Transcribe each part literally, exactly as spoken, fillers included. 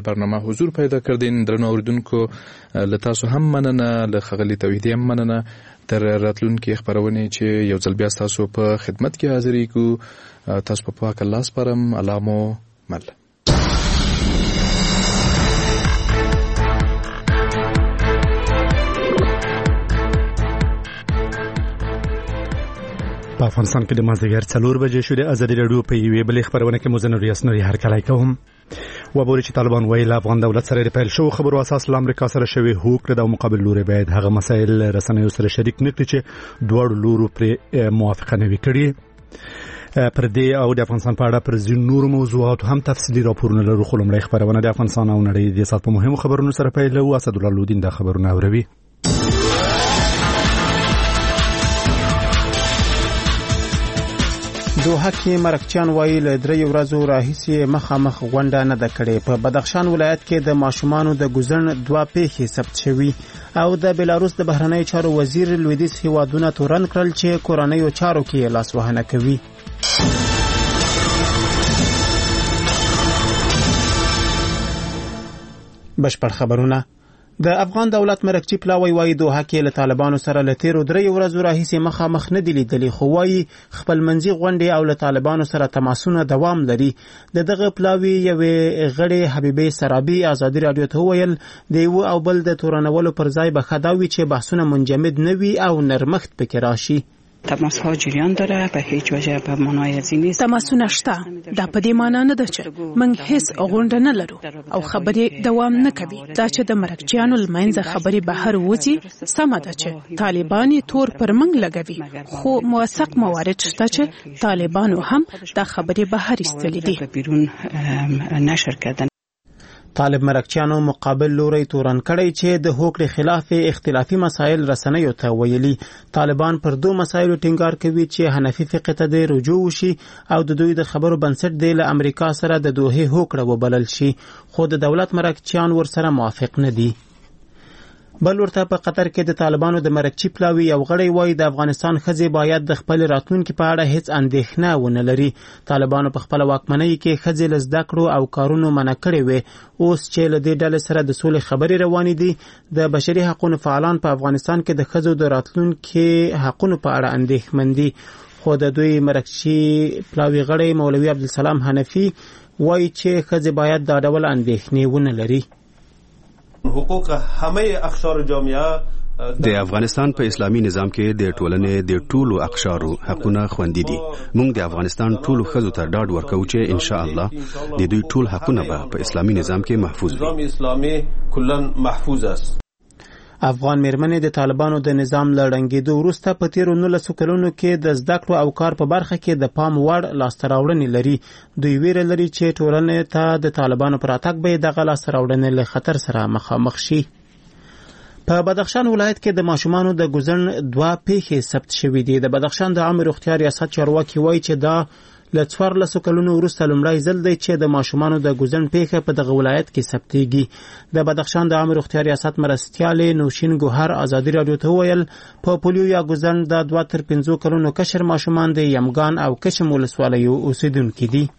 برنامه حضور پیدا کردین. درنو اوریدونکو له تاسو هم مننه، له ښاغلي توحیدي هم مننه. تر راتلونکي خبرونې چې یو ځل بیا تاسو په خدمت کې حاضرېږو، تاسو په پاک الله سپارم. الله مو مل. په افغانستان کې د مازدیګر څلور بجې شو. د ازادي راډیو په یوې بلې خبرونه کې مزن ریاست نوري هرکلی کوم. وبوري چې طالبان ویل افغان دولت سره د پیل شو خبرو اساس له امریکا سره شوی هوکړه د مقابل لوري باید هغه مسایل رسنیو سره شریک نکړي چې دواړو لورو پر موافقه نه وکړي. پر دې او د افغانستان په اړه پر ځینو نور موضوعات هم تفصیلي راپورونه لرو. خو لومړی خبرونه د افغانستان او نړۍ د سات په مهمو خبرونو سره پیلوو. اسدالله لودین د خبرونه اوروي. دوحه کې مرکچیان وایي له درې ورځو راهیسې مخامخ غونډه نه ده کړې. په بدخشان ولایت کې د ماشومانو د ګوزن دوه پیښې ثبت شوي او د بلاروس د بهرنیو چارو وزیر لویدیځ هیوادونه تورن کړل چې کورنیو چارو کې لاسوهنه کوي. بشپړ خبرونه. د افغان دولت مرکچی پلاوی وایي دوحه کې له طالبانو سره له تیرو درې ورځو راهیسې مخامخ نه دي لیدلي، خو وایي خپل منځي غونډې او له طالبانو سره تماسونه دوام لري. د دغه پلاوی یوې غړې حبیبې سرابي ازادي راډیو ته وویل د یو او بل د تورنولو پر ځای به ښه دا وي چې بحثونه منجمد نه وي او نرمښت پکې راشي. تماس ها جریان داره، به هیچ وجه به معنای ازی نیست. تماسونه شته، دا په دې معنی نه ده چې موږ هیڅ غونډه نه لرو او خبرې دوام نه کوي. دا چې د مرکچیانو لمنځه خبرې بهر وځي سمه ده چې طالبان تور پر موږ لګوي، خو موثق موارد شته چې طالبانو هم دا خبرې بهر ایستلې دي. بیرون نشر کردن. طالب مرکچیانو مقابل لوري تورن کړی چې د هوکړې خلاف اختلافي مسایل رسنیو ته ویلي. طالبان پر دوه مسایلو ټینګار کوي چې حنفي فقه ته د رجوع وشي او د دوی د خبرو بنسټ دی له امریکا سره د دوحې هوکړه وبلل شي، خو د دولت مرکچیان ورسره موافق نه دي. بل ورته په قطر کې د طالبانو د مرکچی پلاوی یو غړی وایي د افغانستان ښځې باید د خپل راتلونکي په اړه هیڅ اندېښنه ونه لري. طالبانو په خپل واکمنۍ کې ښځې له زده کړو او کارونو منع کړې وې. اوس چې له دې ډلې سره د سولې خبرې روانې دي، د بشري حقوقو فعالان په افغانستان کې د ښځو د راتلونکي حقوقو په اړه اندېښمن دي. خو د دوی مرکچی پلاوی غړی مولوي عبدالسلام حنفي وایي چې ښځې باید دا ډول اندېښنې ونه لري. حقوق همه اقشار جامعه د افغانستان په اسلامي نظام کې د ټولنې د ټولو اقشارو حقونه خوندي دي. موږ د افغانستان ټولو ښځو ته ډاډ ورکوو چې ان شاء الله د دوی ټول حقونه به په اسلامي نظام کې محفوظ وي. نظام اسلامي کلاً محفوظ است. افغان میرمنې د طالبانو د نظام له ړنګېدو وروسته په تیرو نولسو کلونو کې د زده کړو او کار په برخه کې د پام وړ لاسته راوړنې لري. دوی ویره لري چې ټولنې ته د طالبانو پر راتګ به دغه لاسته راوړنې له خطر سره مخامخ شي. په بدخشان ولایت کې د ماشومانو د ګوزن دوه پیښې ثبت شوې دي. د بدخشان د عامه روغتیا ریاست چارواکي وایي چې دا له څوارلسو کلونو وروسته لومړی ځل دی چې د ماشومانو د ګوزن پیښه په دغه ولایت کې ثبتېږي. د بدخشان د عامه روغتیا ریاست مرستیالې نوشین ګوهر ازادي راډیو ته وویل په پولیو یا ګوزن د دوه تر پنځو کلونو کشر ماشومان د یمګان او کشم ولسوالیو اوسیدونکي دي.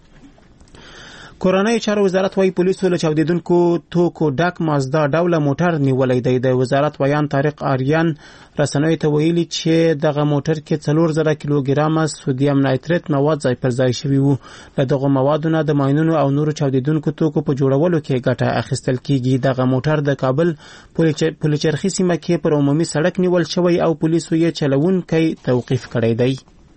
کورنیو چارو وزارت وايي پولیسو له چاودیدونکو توکو ډک مازدا ډوله موټر نیولې دی. د وزارت ویان طارق آریان رسنیو ته ویلي چې دغه موټر کې څلور زره کیلوګرامه سودیم نایتریت مواد ځای پر ځای شوي وو. له دغه موادونو د ماینونو او نورو چاودیدونکو توکو په جوړولو کې ګټه اخیستل کیږي. دغه موټر د کابل پلچرخي سیمه کې پر عمومي سړک نیول شوی او پولیسو یې چلوونکی توقیف کړی دی.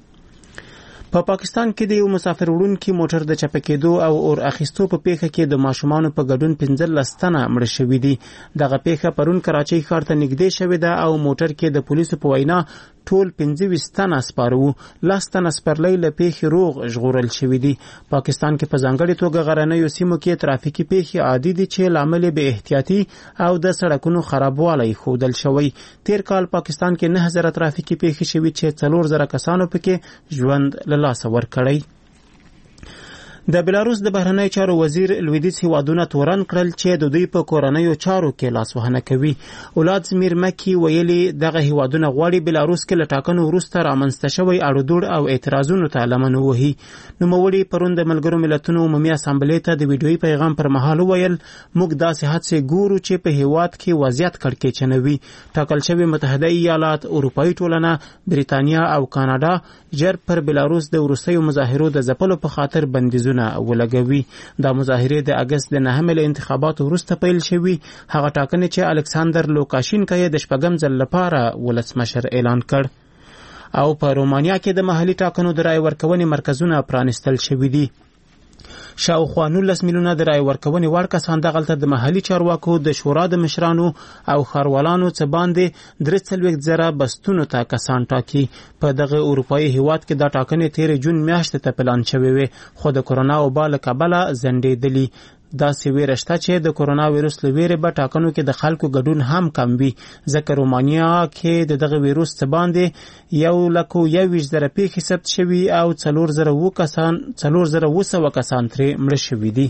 په پا پاکستان کې د یو مسافر وړونکي موټر د چپه کېدو او اور اخیستو په پیښه کې د ماشومانو په ګډون پنځلس تنه مړه شوي دي. دغه پیښه پرون کراچۍ ښار ته نږدې شوې ده او موټر کې د پولیسو په وینا ټول پنځه ویشت تنه سپاره وو. لس تنه سپرلی له پیښې روغ ژغورل شوي دي. پاکستان کې په ځانګړې توګه غرنیو سیمو کې ترافیکي پیښې عادي دي چې لامل به احتیاطي او د سړکونو خرابوالی ښودل شوی. تیر کال پاکستان کې نه زره ترافیکي پیښې شوي چې څلور زره کسانو پکې ژوند له لاسه ورکړی. د بلاروس د بهرنی چارو وزیر لویدیځ هیوادونه تورن کړل چې د دوی په کورنیو چارو کې لاسوهنه کوي. ولادیمیر مکی ویلي دغه هیوادونه غواړي بلاروس کې له ټاکنو وروسته رامنځته شوی اړودوړ او اعتراضونو ته لمن ووهي. نوموړي پرون د ملګرو ملتونو عمومي اسامبلې ته د ویډیويي پیغام پر مهال وویل موږ داسې هڅې ګورو چې په هیواد کې وضعیت کړکېچنوي. ټاکل شوي متحده ایالات، اروپایي ټولنه، بریتانیا او کاناډا ژر پر بلاروس د وروستیو مظاهرو د ځپلو په خاطر بندیزونه ولګوي. دا مظاهرې د اگست د نهمې له انتخاباتو وروسته پیل شوي، هغه ټاکنې چې الکساندر لوکاشینکا یې د شپږم ځل لپاره ولسمشر اعلان کړ. او په رومانیا کې د محلي ټاکنو د رای ورکونې مرکزونه پرانیستل شوي دي. شاوخوا نولس میلیونه د رای ورکونې وړ کسان دغلته د محلي چارواکو د شورا د مشرانو او ښاروالانو څخه باندې درې څلوېښت زره بستونو ته کسان ټاکي. په دغه اروپایي هیواد کې دا ټاکنې تېرې جون میاشتې ته پلان شوې وې، خو د کرونا وبا له کبله ځنډېدلي. داسې ویره شته چې د کرونا ویروس له ویرې به ټاکنو کې د خلکو ګډون هم کم وي، ځکه رومانیا کې د دغه ویروس څخه باندې یو لک یو ویشت زره پیښې ثبت شوي او څلور زره اووه کسان څلور زره اووه سوه کسان ترې مړه شوي دي.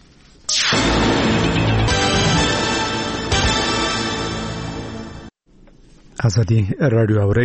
ازادي راډیو اورئ.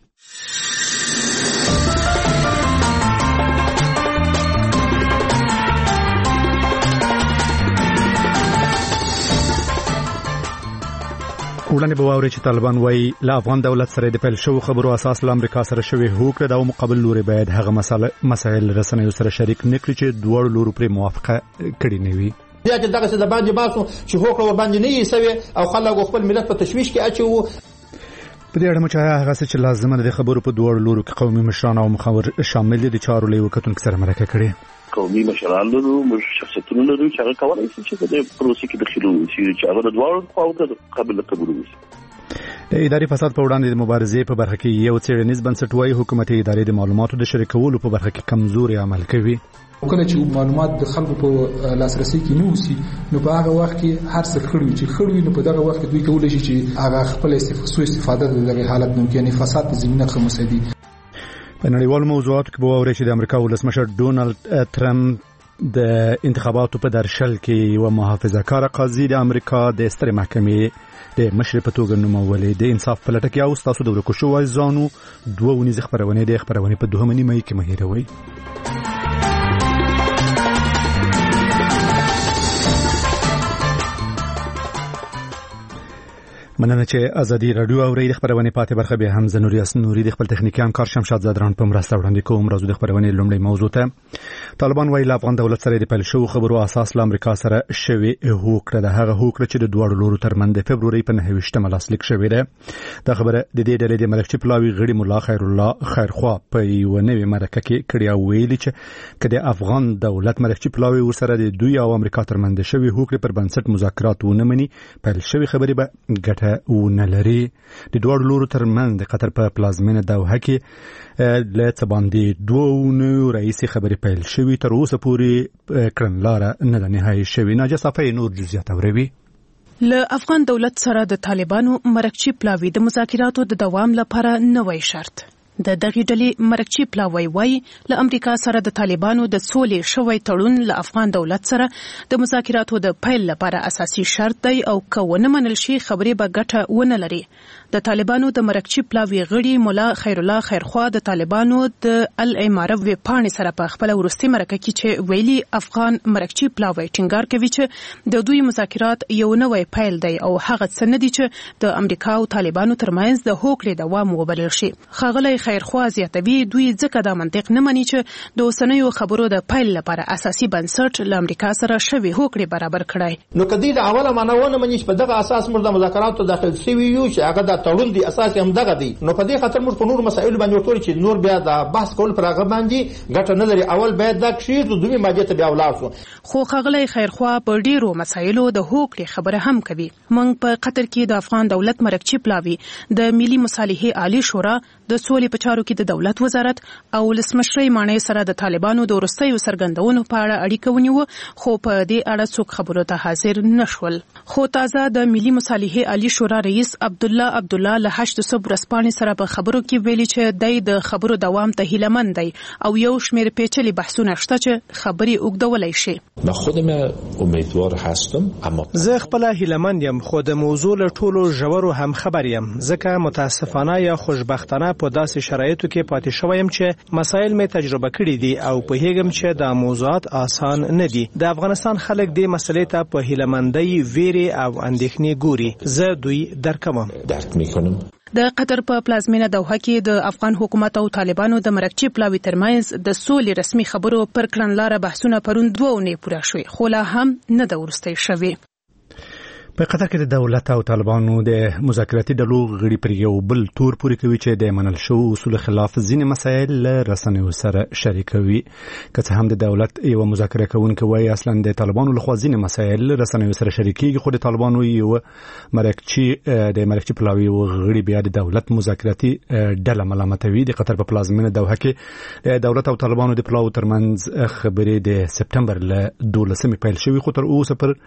وړاندې به واورئ چې طالبان وایي له افغان دولت سره د پیل شوو خبرو اساس له امریکا سره شوې هوکړه د مقابل لوري باید هغه مسایل رسنیو سره شریک نه کړي چې دواړو لورو پرې موافقه کړې نه وي. بیا چې دغه څه د باندې باسو چې هوکړه ور باندې نه یې سوي او خلک خپل ملت په تشویش کې اچوي. په دې اړه مو چې هغه څه چې لازمه ده د خبرو په دواړو لورو کې قومي مشران او مخاور شامل دي د چارو له وکتونکو سره مرکه کړې. قومي مشران لرو، موږ شخصیتونه لرو چې هغه کولای شي چې د پروسې کې دخیل وشي چې هغه د دواړو خواوو قابل قبول وي. د اداري فساد په وړاندې د مبارزې په برخه کې یو څېړنیز بنسټ وايي حکومت ادارې د معلوماتو د شریکولو په برخه کې کمزوري عمل کوي. کله چې معلومات د خلکو په لاسرسي کې نه وسی نو په هغه وخت کې هر څه خړوي چې خړوي نو په دغه وخت کې دوی کولای شي چې هغه خپل استفاده د دغه حالت ممکنه فساد په زمينه کې مساعدي. په نړیوالو موضوعاتو کې به واورئ چې د امریکا ولسمشر ډونالد ټرمپ د انتخاباتو په درشل کې یو محافظه کار قاضي د امریکا د سترې محکمې د مشر په توګه نومولې. د انصاف په لټه کې او تاسو د ورکو شوی ځانو دوه ونیزه خبرونه د خبرونه په دوه نیمه کې مهیروي. مننه چې ازادي رادیو اوري. د خبرونه پاتې برخه به هم زنوریاس نوري د خپل تخنیکی همکار شمشاد زادران په مرسته وړاندې کوم. راځو د خبرونه لومړی موضوع ته. طالبان وایي افغان دولت سره د پیل شوو خبرو اساس له امریکا سره شوی هوکړه ده، هغه هوکړه چې د دوه لورو ترمنځ د فبروري په نهه ویشتمه لاسلیک شوې ده. دا خبره د دې ډلې د ملکچي پلاوي غړي مولا خیر الله خیرخوا په یو نوې مرکه کې کړی او ویلي چې کله افغان دولت ملکچي پلاوي ورسره د دوی او امریکا ترمنځ شوی هوکړه پر بنسټ مذاکرات ونه مني، پیل شوی خبرې به ګټه ونه لري. د دوه لورو ترمنځ د قطر په پلازمینه دوحه کې له څه باندې دوه نو رئیس خبرې پیل شوی، تر اوسه پورې کړنلاره نه ده نهایی شوی. ناجه صفای نور جزئیات اوروي. له افغان دولت سره د طالبانو مرکچي پلاوي د مذاکراتو د دوام لپاره نوې شرط. د دغه ډلې مرکچي پلاوی وای له امریکا سره د طالبانو د سولې شوی تړون له افغان دولت سره د مذاکراتو د پیل لپاره اساسي شرط دی او کونه منل شي خبرې به ګټه ونه لري. د طالبانو د مرکچي پلاوی غړي مولا خیر الله خیرخوا د طالبانو د الاماره وې پاڼې سره په خپل ورستي مرکه کې چې ویلي افغان مرکچي پلاوی ټینګار کوي چې د دوی مذاکرات یو نوې پیل دی او هغه څه نه دي چې د امریکا او طالبانو ترمنځ د هوکړې دوام وبلل شي. خغلی خیرخوا زیاتوي دوی ځکه دا منطق نه مني چې د اوسنیو خبرو د پیل لپاره اساسي بنسټ له امریکا سره شوی هوکړې برابر کړای. نو کدی د اوله معناونه مني چې په دغه اساس موږ د مذاکراتو داخل شوی یو چې هغه د تړون دی اساس هم دغه دی. نو په دې خاطر موږ په نور مسایل باندې ورته چې نور بیا د بحث کول پر هغه باندې ګټه نه لري. اول باید دا کشیر د دوی ماجه ته بیا ولاړ خو خغلی خیرخوا په ډیرو مسایلو د هوکړې خبره هم کوي. موږ په قطر کې د افغان دولت مرکچي پلاوی د ملي مصالحې عالی شورا د سولې په په چارو کې د دولت وزارت او ولسمشرۍ مانې سره د طالبانو د وروستیو څرګندونو په اړه اړیکه ونیوه خو په دې اړه څوک خبرو ته حاضر نشول. خو تازه د ملي مصالحې عالی شورا رئیس عبد الله عبد الله له هشت صبح ورځپاڼې سره په خبرو کې ویلي چې دای د خبرو دوام ته هیلهمند دی او یو شمېر پیچلي بحثونه شته چې خبري اوږدولای شي. من خودم امیدوار هستم اما زه خپل هیلهمند یم خو د موضوع له ټولو ژورو هم خبر یم ځکه متاسفانه یا خوشبختانه په داسې شرایطو کې پاتې شوم چې مسایل می تجربه کړي دي او په هیګم چې د موضوعات آسان نه دي. د افغانستان خلک دې مسلې ته په هیلهمندۍ ویری او اندېښنې ګوري. زه دوی درکوم درک میکنم. د قطر په پلازمینه دوحه کې د افغان حکومت او طالبانو د مرکچی پلاوی ترمنځ د سولې رسمي خبرو پر کړنلاره بحثونه پرون دوه اونۍ پوره شوي خو لا هم نه د ورستۍ شوي. په قطر کې د دولت او طالبانو د مذاکراتي ډلو غړي پر یو بل تور پوري کوي چې د منل شو اصول خلاف ځینې مسایل له رسنیو سره شریکوي. که څه هم د دولت یو مذاکره کوونکی وایي اصلا د طالبانو له خوا ځینې مسایل رسنیو سره شریکيږي خو د طالبانو یو مرکچی د مرکچی پلاوی غړي بیا د دولت مذاکراتي ډله ملامتوي. د قطر په پلازمینه دوحه کې د دولت او طالبانو د پلاو ترمنځ خبرې د سپتمبر له دولسمې پیل شوې خو تر اوسه پر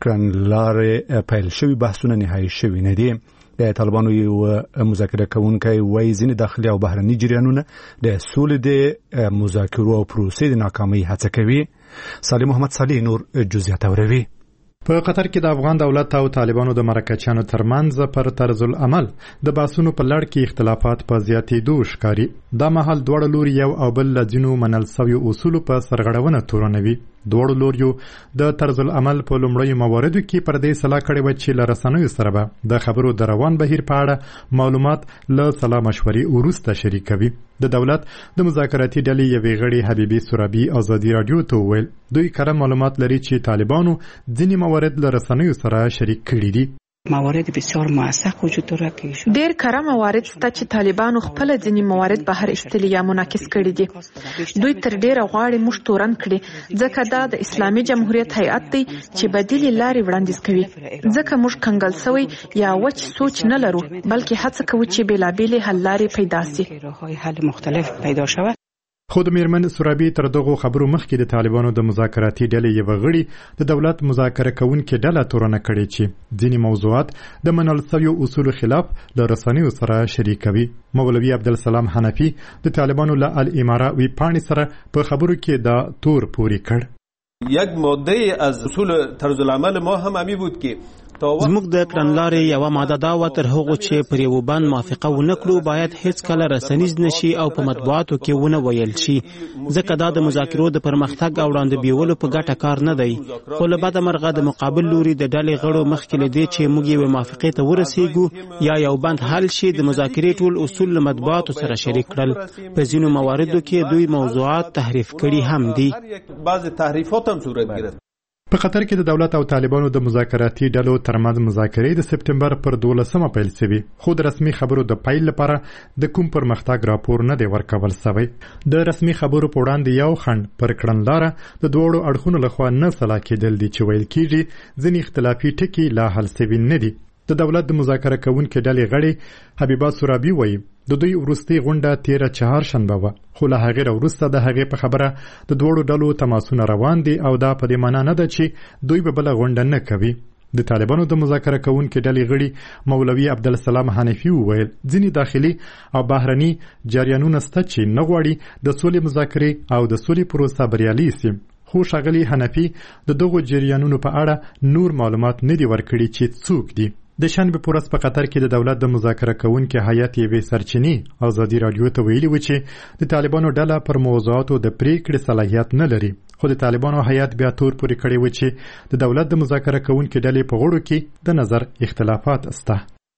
کړنلارې پیل شوی بحثونه نهایی شوی نه دي. د طالبانو یو مذاکره کوونکی وایي ځینې داخلي او بهرني جریانونه د سولې د مذاکرو او پروسې د ناکامۍ هڅه کوي. صالح محمد صالح نور جزئیات اوروي. په قطر کې د افغان دولت او طالبانو د مرکچیانو ترمنځ پر طرز العمل د باسونو په لړ کې اختلافات په زیاتېدو ښکاري. دا مهال دواړه لوري یو او بل له ځینو منل سویو اصولو په سرغړونه تورنوي. دواړو لوریو د طرز العمل په لومړیو مواردو کې پر دې سلا کړې وه چې له رسنیو سره به د خبرو د روان بهیر په اړه معلومات له سلا مشورې وروسته شریکوي. د دولت د مذاکراتي ډلې یوې غړي حبیبي سرابي ازادي راډیو ته وویل دوی کره معلومات لري چې طالبانو ځینې موارد له رسنیو سره شریک کړي دي. موارد بسیار موثق وجود داره که ډیر کره موارد شته چې طالبانو خپل ځینې موارد بهر ایستلي یا منعکس کړي دي. دوی تر ډیره غواړي موږ تورن کړي ځکه دا د اسلامي جمهوریت هیئت دی چې بدیلې لارې وړاندیز کوي. ځکه موږ کنګل سوی یا وچ سوچ نه لرو بلکې هڅه کوو چې بېلابېلې حل لارې پیدا سي. حل مختلف پیدا شوه. خو د میرمن سرابي تر دغو خبرو مخکې د طالبانو د مذاکراتي ډلې یوه غړي د دولت مذاکره کوونکې ډله تورنه کړې چې ځینې موضوعات د منل سویو اصولو خلاف له رسنیو سره شریکوي. مولوي عبدالسلام حنفي د طالبانو له الاماره ویبپاڼې سره په خبرو کې دا تور پوري کړ. یک ماده از اصول طرز العمل ما هم همی بود که زموږ د کړنلارې یوه ماده دا وه تر هغو چې پر یو بند موافقه ونه کړو باید هیڅ کله رسنیز نشي او په مطبوعاتو کې ونه ویل شي ځکه دا د مذاکرو د پرمختګ او وړاندې بیولو په ګټه کار نه دی. خو له بده مرغه د مقابل لوري د ډلې غړو مخکې له دې چې موږ یوې موافقې ته ورسیږو یا یو بند حل شي د مذاکرې ټول اصول له مطبوعاتو سره شریک کړل. په ځینو مواردو کې دوی موضوعات تحریف کړي هم دي. بعض تحریفات هم صورت گرفت. په قطر کې د دولت او طالبانو د مذاکراتي ډلو ترمنځ مذاکرې د سپتمبر پر دولسمه پیل شوې خو د رسمي خبرو د پیل لپاره د کوم پرمختګ راپور نه دی ورکول شوی. د رسمي خبرو په وړاندې یو خنډ پر کړنلاره د دوړو اړخونو لخوا نه سلا کېدل دي چې ویل کېږي ځینې اختلافي ټکي لا حل شوي نه دي. د دولت د مذاکره کوونکې ډلې غړي حبیبه سرابي وایي د دوی وروستۍ غونډه تیره چهارشنبه وه خو له هغې وروسته د هغې په خبره د دواړو ډلو تماسونه روان دي او دا په دې معنا نه ده چې دوی به بله غونډه نه کوي. د طالبانو د مذاکره کوونکې ډلې غړي مولوي عبدالسلام حنفي وویل ځینې داخلي او بهرني جریانونه شته چې نه غواړي د سولې مذاکرې او د سولې پروسه بریالي سي. خو ښاغلي حنفي د دغو جریانونو په اړه نور معلومات نه دي ورکړي چې څوک دي. د شنبې په ورځ په قطر کې د دولت د مذاکره کوونکي هیئت یوې سرچینې ازادي راډیو ته ویلي و چې د طالبانو ډله پر موضوعاتو د پریکړې صلاحیت نه لري خو د طالبانو هیئت بیا تور پورې کړی و چې د دولت د مذاکره کوونکي ډلې په غړو کې د نظر اختلافات شته.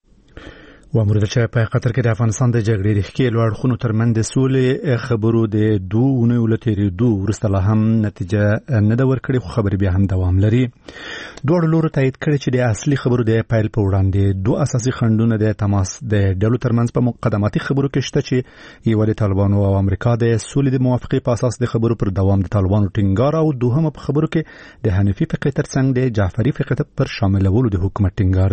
وامر چې په قطر کې د افغانستان د جګړې د ښکیلو اړخونو ترمنځ د سولې خبرو د دوه اونیو له تېرېدو وروسته لا هم نتیجه نه ده ورکړې خو خبرې بیا هم دوام لري. دواړو لورو تایید کړی چې د اصلي خبرو د پیل په وړاندې دوه اساسي خنډونه د تماس د ډلو ترمنځ په مقدماتي خبرو کې شته چې یو د طالبانو او امریکا د سولې د موافقې په اساس د خبرو پر دوام د طالبانو ټینګار او دوهمه په خبرو کې د حنفي فقې ترڅنګ د جعفري فقې پر شاملولو د حکومت ټینګار دی.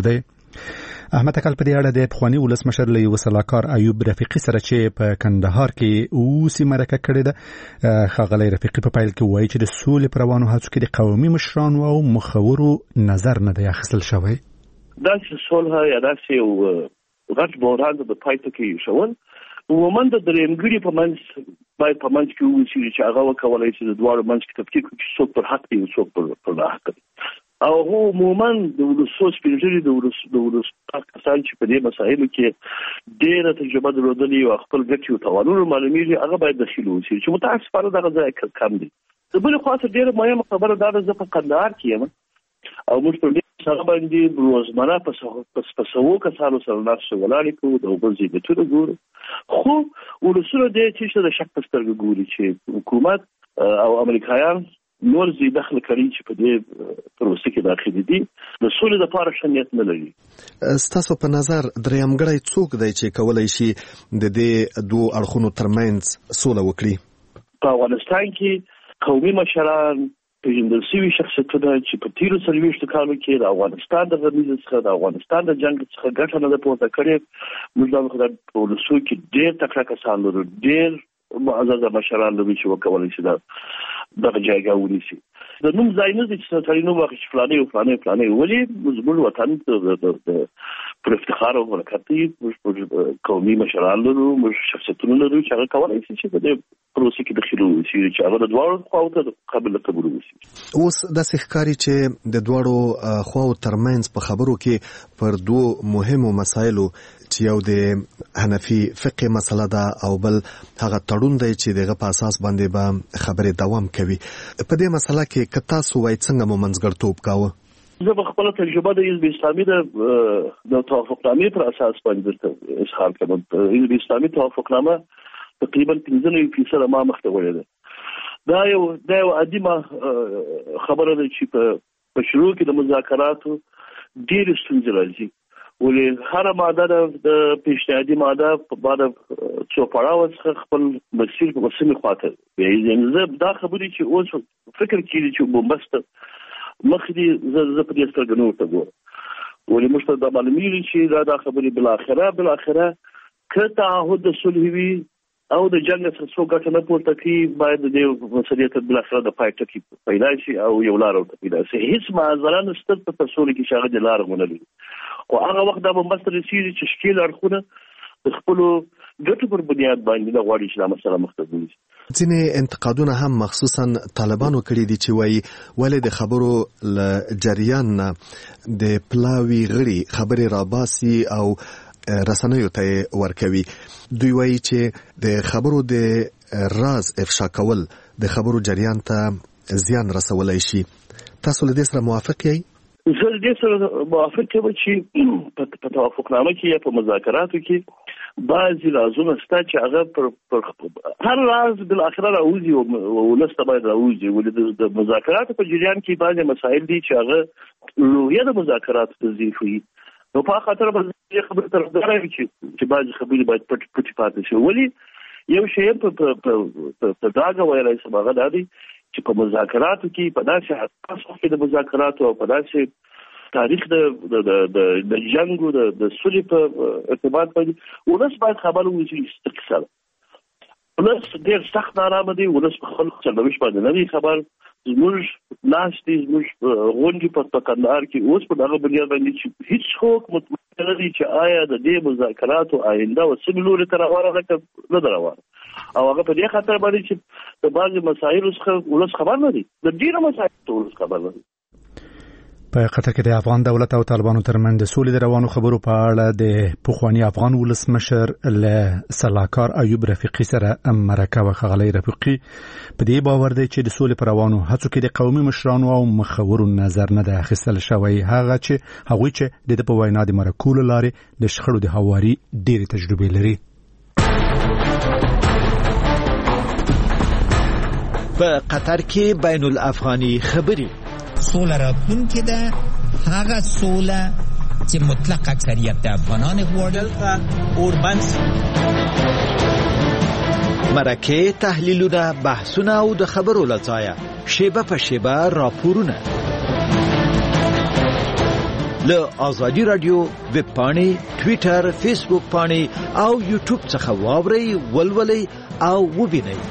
احمد اکل په دې اړه د پخوانی ولسمشر له یو سلاکار ایوب رفیقي سره چې په کندهار کې اوسې مرکه کړې ده ښاغلی رفیقي په پیل کې وایي چې د سولې پر روانو هڅو کې د قومي مشرانو او مخورو نظر نه دی اخیستل شوی. داسې صلح یا داسې یو غټ بحران د پای ته کې شول عموما د درېمګړي په منځ باید په منځ کې ووسي چې هغه وکولای شي د دواړو منځ کې تفکیک وکړي چې څوک پر حق دی او څوک پر ناحق دی. او هو عموما د ولسو سپینږیري د ولس د ولس کسان چې په دې مسایلو کې ډېره تجربه درلودلې او خپل ګټې او تاوانونه معلومیږي هغه باید دخیل وشي چې متاسفانه دغه ځای کم دی. د بلې خوا څخه ډېره مهمه خبره دا ده زه په کندهار کې یم او موږ په دې سره باندې روزمره په سوو کسانو سره ناستې ولاړې کوو د اوبه ضدیتونه ګورو خو ولسونه دې چې د شک په سترګه ګوري چې حکومت او امریکایان نور زی دخل کړي چې په دې پروسه کې داخلي دي د سولې لپاره شنیت نه لري. ستاسو په نظر درېمګړی څوک دی چې کولای شي د دې دوه اړخونو ترمنځ سوله وکړي؟ په افغانستان کې قومي مشران پیژندل شوي شخصیتونه چې په تیرو څلوېښتو کالو کې د افغانستان د غمیزې څخه د افغانستان د جنګ څخه ګټه نه ده پورته کړې. موږ د په ولسو کې ډېر تکړه کسان لرو ډېر معززه مشران لرو چې وکولای شي دغه جایګه ونیسي. د نوم ځای نه دی چې سړی نوم واخلي چې فلانې او فلانې فلانې ولې زموږ وطن پر افتخار او برکت دی. موږ قومي مشران لرو موږ شخصیتونه لرو چې هغه کولای شي چې په دې پروسه کې دخیل وشي چې هغه د دواړو خواو ته قابل قبول وشي. اوس داسې ښکاري چې د دواړو خواو ترمنځ په خبرو کې پر دوه مهمو مسایلو چې یو د حنفي فقه مسله ده او بل هغه تړون دی چې دغه په اساس باندې به خبرې دوام کوي. په دې مسله کې که تاسو وایي څنګه مو منځګړیتوب کاوه؟ زه په خپله تجربه د حزب اسلامي د توافقنامې پر اساس باندې اظهار کوم. حزب اسلامي توافقنامه تقریبا پنځه نوي فیصده ما مخته وړې ده. دا یو دا یو عادي خبره ده چې په شروع کې د مذاکراتو ډېرې ستونزې راځي ولې هر ماده د پیشنهادي ماده په بعد څو پړاو څخه خپل مسیر په مسمې خواته یعنې زه دا خبرې چې اوس فکر کړي چې بومبست مخدي زه زه په دې سترګې نه ورته ګورم ولې موږ ته دا معلومیږي چې دا دا خبرې بل اخره بل اخره که تعهد د صلح وي او د جنګ څخه څو ګټه نه پورته کړي باید د دې مسلې ته بل اخره د پای ټکی پیدا شي او یو لار ورته پیدا شي. هیڅ معذره نشته په تصور کې چې هغه د لار غونه لري خو هغه وخت دا به مستر سیږي چې شکیل اړخونه د خپل ګټو پر بنیاد باندې د غواړي چې دا مسله مخته ځي. ځینې انتقادونه هم مخصوصا طالبانو کړي دي چې وایي ولې د خبرو ل جریان نه د پلاوي غړي خبرې راباسي او رسنیو ته ورکوي. دوی وایي چې د خبرو د راز افشا کول د خبرو جریان ته زیان رسولای شي. تاسو له دې سره موافق یئ؟ زه دې سره موافق یم چې په توافقنامه کې یا په مذاکراتو کې بعضې رازونه شته چې هغه پر هر راز بالاخره راوځي او ولس ته باید راوځي ولې د مذاکراتو په جریان کې بعضې مسایل دي چې هغه روحیه د مذاکراتو تضعیف وي. نو په خاطر به دې خبرې طرفدار یم چې بعضې خبرې باید پټې پټې پاتې شي. ولې یو شی په ډاګه ویلی شم هغه دا دی چې په مذاکراتو کې په داسې حساس وخت کې د مذاکراتو او په داسې تاریخ د د جنګ او د سولې په ارتباط باندې ولس باید خبر وشي استقصا. ولس ډېر سخت نارامه دی ولس په خپل سرنوشت باندې نه دی خبر. زموږ ناستې زموږ غونډې په کندهار کې اوس په دغه بنیاد باندې چې هیڅ څوک مطمئن نه دی چې آیا د دې مذاکراتو آینده او څه لوري ته روانه ده نه ده روانه او هغه په دې خاطر باندې چې د بعضې مسایلو څخه ولس خبر نه دی د ډېرو مسایلو ته ولس خبر نه دی. په قطر کې د افغان دولت او طالبانو ترمنځ د سولې د روانو خبرو په اړه د پخوانی افغان ولسمشر له سلاکار ایوب رفیقي سره مرکه وکړه. رفیقي په دې باور دی چې د سولې په روانو هڅو کې د قومي مشرانو او مخورو نظر نه ده اخیستل شوی. هغه چې هغوی چې د په وینا د مرکو له لارې د شخړو د هواري ډېرې تجربې لري. په قطر کې بین الافغاني خبري سوله راتلونکې ده هغه سوله چې مطلق اکثریت د افغانان غواړي. اوربنس مرکه تحلیلونه بحثونه او د خبرو لځایه شیبه په شیبه راپورونه له ازادي رادیو ویب پاڼې، ټوئیټر، فیسبوک پاڼې او یوټیوب څخه واورئ، ولولئ او وبینئ.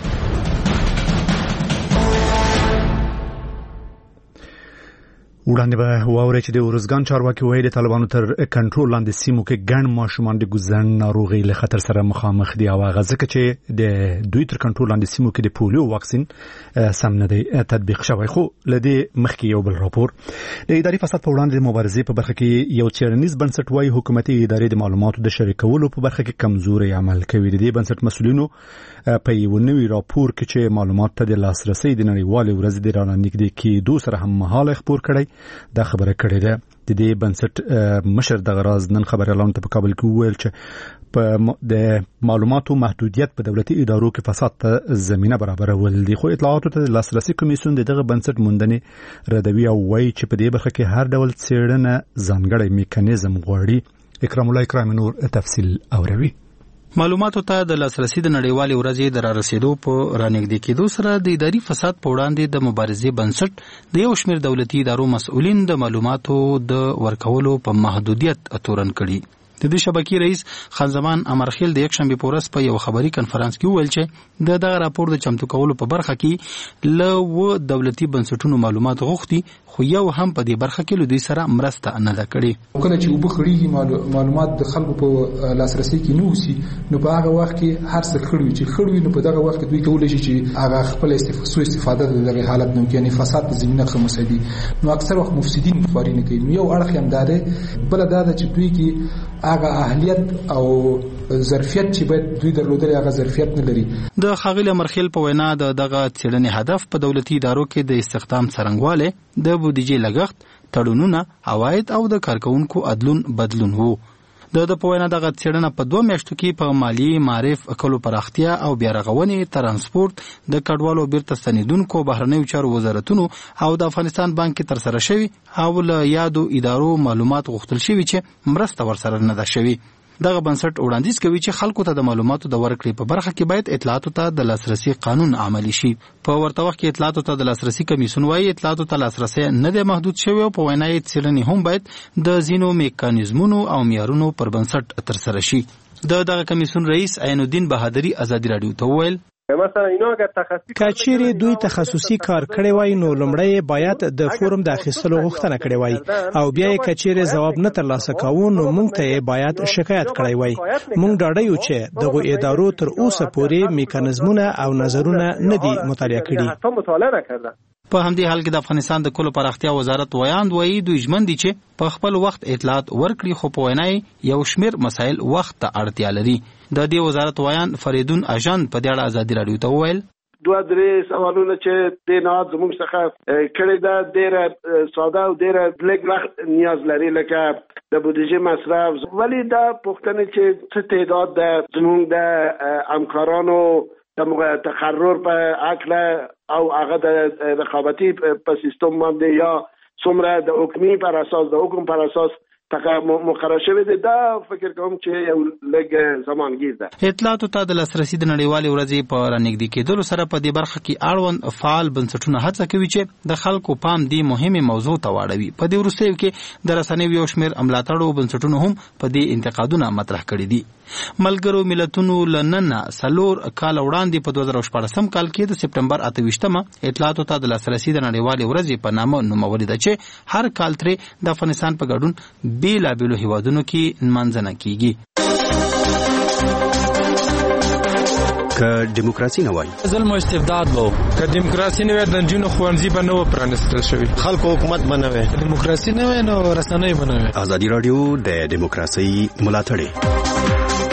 وړاندې به واورئ چې د ارزګان چارواکي وایي د طالبانو تر کنټرول لاندې سیمو کې ګڼ ماشومان د ګوزن ناروغۍ له خطر سره مخامخ دي او هغه ځکه چې د دوی تر کنټرول لاندې سیمو کې د پولیو واکسین سم نه دی تطبیق شوی. خو لدې مخکې یو بل راپور د اداري فساد په وړاندې د مبارزې په برخه کې یو څېړنیز بنسټ وایي حکومتي ادارې د معلوماتو د شریکولو په برخه کې کمزوري عمل کوي. د دې بنسټ مسؤلینو په یو نوي راپور کې چې معلومات ته د لاسرسي د نړیوالې ورځې د رانږدې کېدو سره هم مهاله خبر کړی دا خبره کړې ده. د دې بنسټ مشر د غراز نن خبريالانو ته په کابل کې وویل چې په د معلوماتو محدودیت په دولتي ادارو کې فساد ته زمينه برابرول دي. خو اطلاعاتو ته لاسرسي کمیسیون دغه بنسټ موندنې ردوي او وایي چې په دې برخه کې هر ډول څېړنه ځانګړی میکانیزم غواړي. اکرام الله اکرام نور تفصیل اوروي. معلوماتو ته د لاسرسي د نړیوالې ورځې د رارسېدو په رانږدې کېدو سره د اداري فساد په وړاندې د مبارزې بنسټ د یو شمېر دولتي ادارو مسؤلین د معلوماتو د ورکولو په محدودیت تورن کړي. د دې شبکې رئیس خان زمان امرخیل د یک شنبه په ورځ په یو خبري کنفرانس کې وویل چې د دغه راپور د چمتو کولو په برخه کې له و دولتي بنسټونو معلومات غوښتي، خو یو هم په دې برخه کې له دوی سره مرسته نه ده کړې. کله چې وبخړي معلومات د خلکو په لاسرسي کې نو سي نو په هغه وخت کې هر څه خړوي چې خړوي نو په دغه وخت کې دوی کولای شي چې هغه خپل استفاده استفاده د دغه حالت نو کې یعنی فساد په زمينه خمسدي نو اکثر وخت مفسدين خواري نه کوي. یو اړخ هم داره بل دا چې دوی کې هغه اهلیت او ظرفیت چې باید دوی درلودل هغه ظرفیت نه لري. د خاغلی مرخیل په وینا د دغه څېړنې هدف په دولتي ادارو کې د استخدام څرنګواله، د بودیجې لګښت، تړونونه، عواید او د کارکونکو عدلون بدلون وو. د د په وینا دغه څېړنه په دوه میاشتو کې په مالی، معرف، کلو پراختیا او بیا رغونې، ترانسپورت، د کډوالو بیرته ستنیدونکو، بهرنیو چارو وزارتونو او د افغانستان بانک کې تر سره شوی او له یادو ادارو معلومات غوښتل شوی چې مرسته ورسره نه ده شوی. دغه بنسټ وړاندیز کوي چې خلکو ته د معلوماتو د ورکړې په برخه کې باید اطلاعاتو ته د لاسرسي قانون عملی شي. په ورته وخت کې اطلاعاتو ته د لاسرسي کمیسیون وايي اطلاعاتو ته لاسرسي نه دی محدود شوی او په وینا یې څېړنې هم باید د ځینو میکانیزمونو او معیارونو پر بنسټ ترسره شي. د دغه کمیسیون رئیس عین الدین بهادری ازادي رادیو ته وویل کچېرې دوی تخصصي کار کړی وای نو لومړی باید د فورم د اخیستلو غوښتنه کړې وای او بیا یې کچېرې ځواب نه ترلاسه کوو نو موږ ته باید شکایت کړی وای. موږ ډاډه یو چې دغه ادارو تر اوسه پورې میکانیزمونه او نظرونه نه دي مطالعه کړي. په همدې حال کې د افغانستان د کلو پراختیا وزارت ویاند وایي دوی ژمن دي چې په خپل وخت اطلاعات ورکړي، خو په وینا یو شمېر مسایل وخت ته اړتیا لري. د دې وزارت ویاند فریدون اجان په دې اړه ازادي رادیو ته وویل دوه درې سوالونه چې د نهاد زموږ څخه کړي دا ډېره ساده او ډېره لږ وخت نیاز لري لکه د بودیجې مصرف، ولی دا پوښتنه چې څه تعداد د زموږ د همکارانو د تقرر په عقل او هغه د رقابتي په سیستم باندې یا څومره د حکمي پر اساس د حکم پر اساس مقرر شوی دی، دا فکر کوم چې یو لږ زمانګیر ده. اطلاعاتو ته د لاسرسي د نړیوالې ورځې په رانږدې کېدلو سره په دې برخه کې اړوند فعال بنسټونه هڅه کوي چې د خلکو پام دې مهمه موضوع ته واړوي. په دې وروستیو کې د رسنیو یو شمېر ملاتړو بنسټونو هم په دې انتقادونه مطرح کړي دي. ملګرو ملتونو لنن سلور کال وړاندې په دوه زره شپږم کال کې د سپټمبر اته ویشتمه اطلاعاتو ته د لاسرسي د نړیوالې ورځې په نامه نومولې ده چې هر کال ترې د افغانستان په ګډون بیلابیلو هیوادونو کې نمانځنه کیږي. که دیموکراسي نه وای ظلم او استبداد وو، که دیموکراسي نه وای د جنونو خوانځي به نه و پرانستل شوی، خلکو حکومت نه وای، دیموکراسي نه وای نو رسنۍ به نه وای. ازادي رادیو د دیموکراسي ملاتړ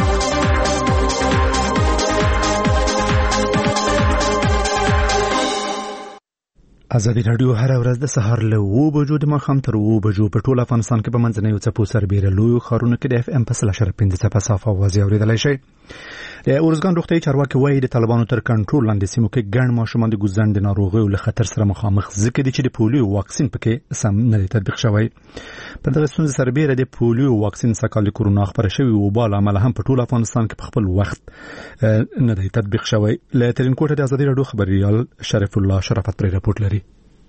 ازادي رادیو هر ورځ د سهار له اوه بجو د ماښام تر اوه بجو په ټول افغانستان کې په منځنیو څپو سربېره لویو ښارونو کې د اف ام په سل اشاریه پنځه څپه صافه اوازې اورېدلی شئ. د ارزګان روغتیايي چارواکي وایي د طالبانو تر کنټرول لاندې سیمو کې ګڼ ماشومان د ګوزن د ناروغیو له خطر سره مخامخ ځکه دي چې د پولیو واکسین پکې سم نه دی تطبیق شوی. په دغه ستونزې سربېره د پولیو واکسین سږکال د کورونا خپره شوې وبا له امله هم په ټول افغانستان کې په خپل وخت نه دی تطبیق شوی. له ترینکوټه د ازادي رادیو خبريال شرف الله شرافت پرې راپورټ لري.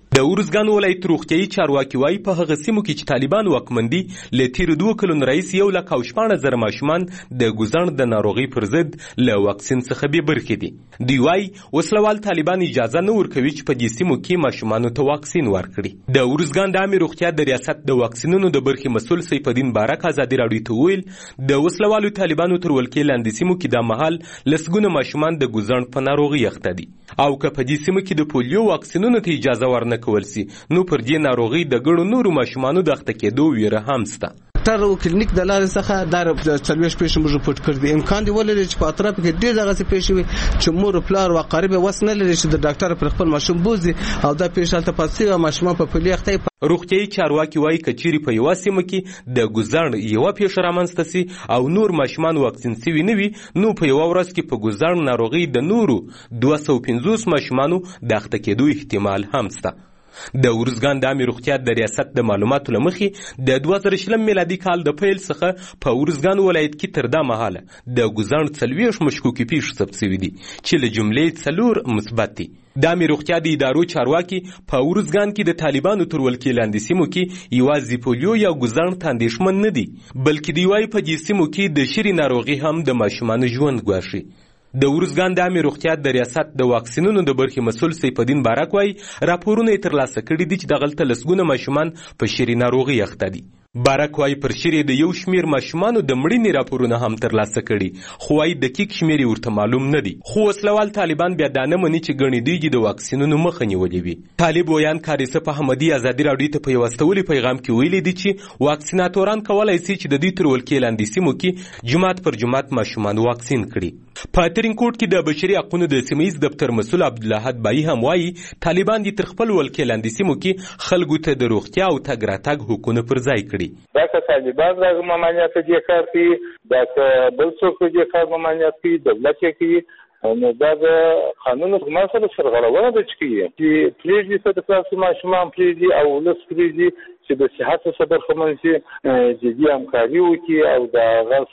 د ارزګان ولایت روغتیايي چارواکي وایي په هغه سیمو کې چې طالبان واکمن دي له تېرو دوه کلونو راهیسې یو لک او شپاړس زره ماشومان د ګوزڼ د ناروغۍ پر ضد له واکسین څخه بې برخې دي. دوی وایي وسلوال طالبان اجازه نه ورکوي چې په دې سیمو کې ماشومانو ته واکسین ورکړي. د ارزګان د عامې روغتیا د ریاست د واکسینونو د برخې مسؤل سیف الدین بارک ازادي راډیو ته وویل د وسلوالو طالبانو تر ولکې لاندې سیمو کې دا مهال لسګونه ماشومان د ګوزڼ په ناروغۍ اخته دي او که په دې سیمو کې د پولیو واکسینونو ته اجازه ورنه کول سي نو پر دې ناروغي د ګڼو نورو ماشومانو د اخته کېدو ویره هم شته. ډاکټر او کلینیک د لارې څخه دا څلوېښت پیښې موږ رپورټ کړي دي. امکان دی ولري چې په اطراف کې ډېر دغسې پیښې وي چې مور پلار او اقارب وس نه لري چې د ډاکټر پر خپل ماشوم بوزي او دا پیښه هلته پاتې شوي او ماشومان په پولیو اخته. روغتیايي چارواکي وایي که چیرې په یوه سیمه کې د ګوزڼ یوه پیښه رامنځته سي او نور ماشومان واکسین سوي نه وي نو په یوه ورځ کې په ګوزڼ ناروغۍ د نورو دوه سوه پنځوس ماشومانو د اخته کېدو احتمال هم شته. د ارزګان د عامې روغتیا د ریاست د معلوماتو له مخې د دوه زره شلم میلادي کال د پیل څخه په ارزګان ولایت کې تر دا مهاله د ګوزڼ څلوېښت مشکوکې پیښې ثبت شوي دي چې له جملې څلور مثبت دي. د عامې روغتیا د ادارو چارواکي په ارزګان کې د طالبانو تر ولکې لاندې سیمو کې یوازې پولیو یا ګوزڼ ته اندېښمن نه دي بلکې دوی وایي په دې سیمو کې د شري ناروغي هم د ماشومانو ژوند ګواښي. د ارزګان د عامې روغتیا د ریاست د واکسینونو د برخې مسؤل سیف الدین بارک وایي راپورونه یې ترلاسه کړي دي چې دغلته لسګونه ماشومان په شري ناروغۍ اخته دي. بارک وایي پر شري د یو شمیر ماشومانو د مړینې راپورونه هم ترلاسه کړي خو وایي دقیق شمیر یې ورته معلوم نه دي. خو وسلوال طالبان بیا دا نه مني چې ګڼې دوی د واکسینونو مخه نیولې وي. طالب ویان کاریسف احمدي ازادي راډیو ته په یو استولي پیغام کې ویلي دي چې واکسیناتوران کولی سي چې د دوی تر ولکې لاندې سیمو کې جماعت پر جماعت ماشومان واکسین کړي. په ترینکوټ کې د بشري حقونو د سیمه ییز دفتر مسؤل عبدالله بایی هم وایي طالبان دي تر خپل ولکې لاندې سیمو کې خلکو ته د روغتیا او تګ راتګ حقونه پر ځای کړي. دا که طالبان راغ ممانعت دې کار کوي دا که بل څوک دې کار ممانعت کوي دولت یې کوي نو دا د قانون په مسله سرغړونه ده چې کوي چې پریږدي څه د تاسو ماشومان پریږدي او ولس پریږدي چې د صحت څخه برخمن شي جدي همکاري وکړي او د هغه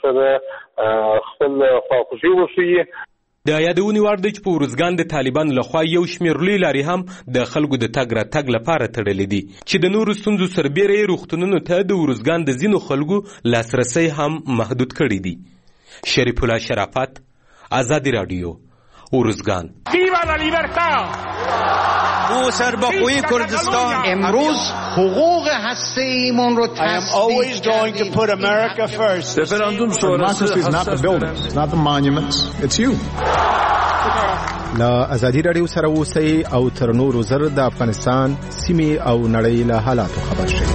سره خپل خواخوږي وښیي. د یادونې وړ دی چې په ارزګان د طالبانو لخوا یو شمېر لوی لارې هم د خلکو د تګ راتګ لپاره تړلې دي چې د نورو ستونزو سربیره یې روغتونونو ته د ارزګان د ځینو خلکو لاسرسی هم محدود کړی دي. شریف الله شرافت، ازادي راډیو، ارزګان. ما سرباخوی کردستان امروز حقوق هسته ایمون رو تصدیق کردیم. Referendum sonrası is not the buildings, it's not the monuments, it's you. لا ازادي راډیو سره اوسئ او تر نورو زر د افغانستان سیمې او نړۍ له حالاتو خبر شئ.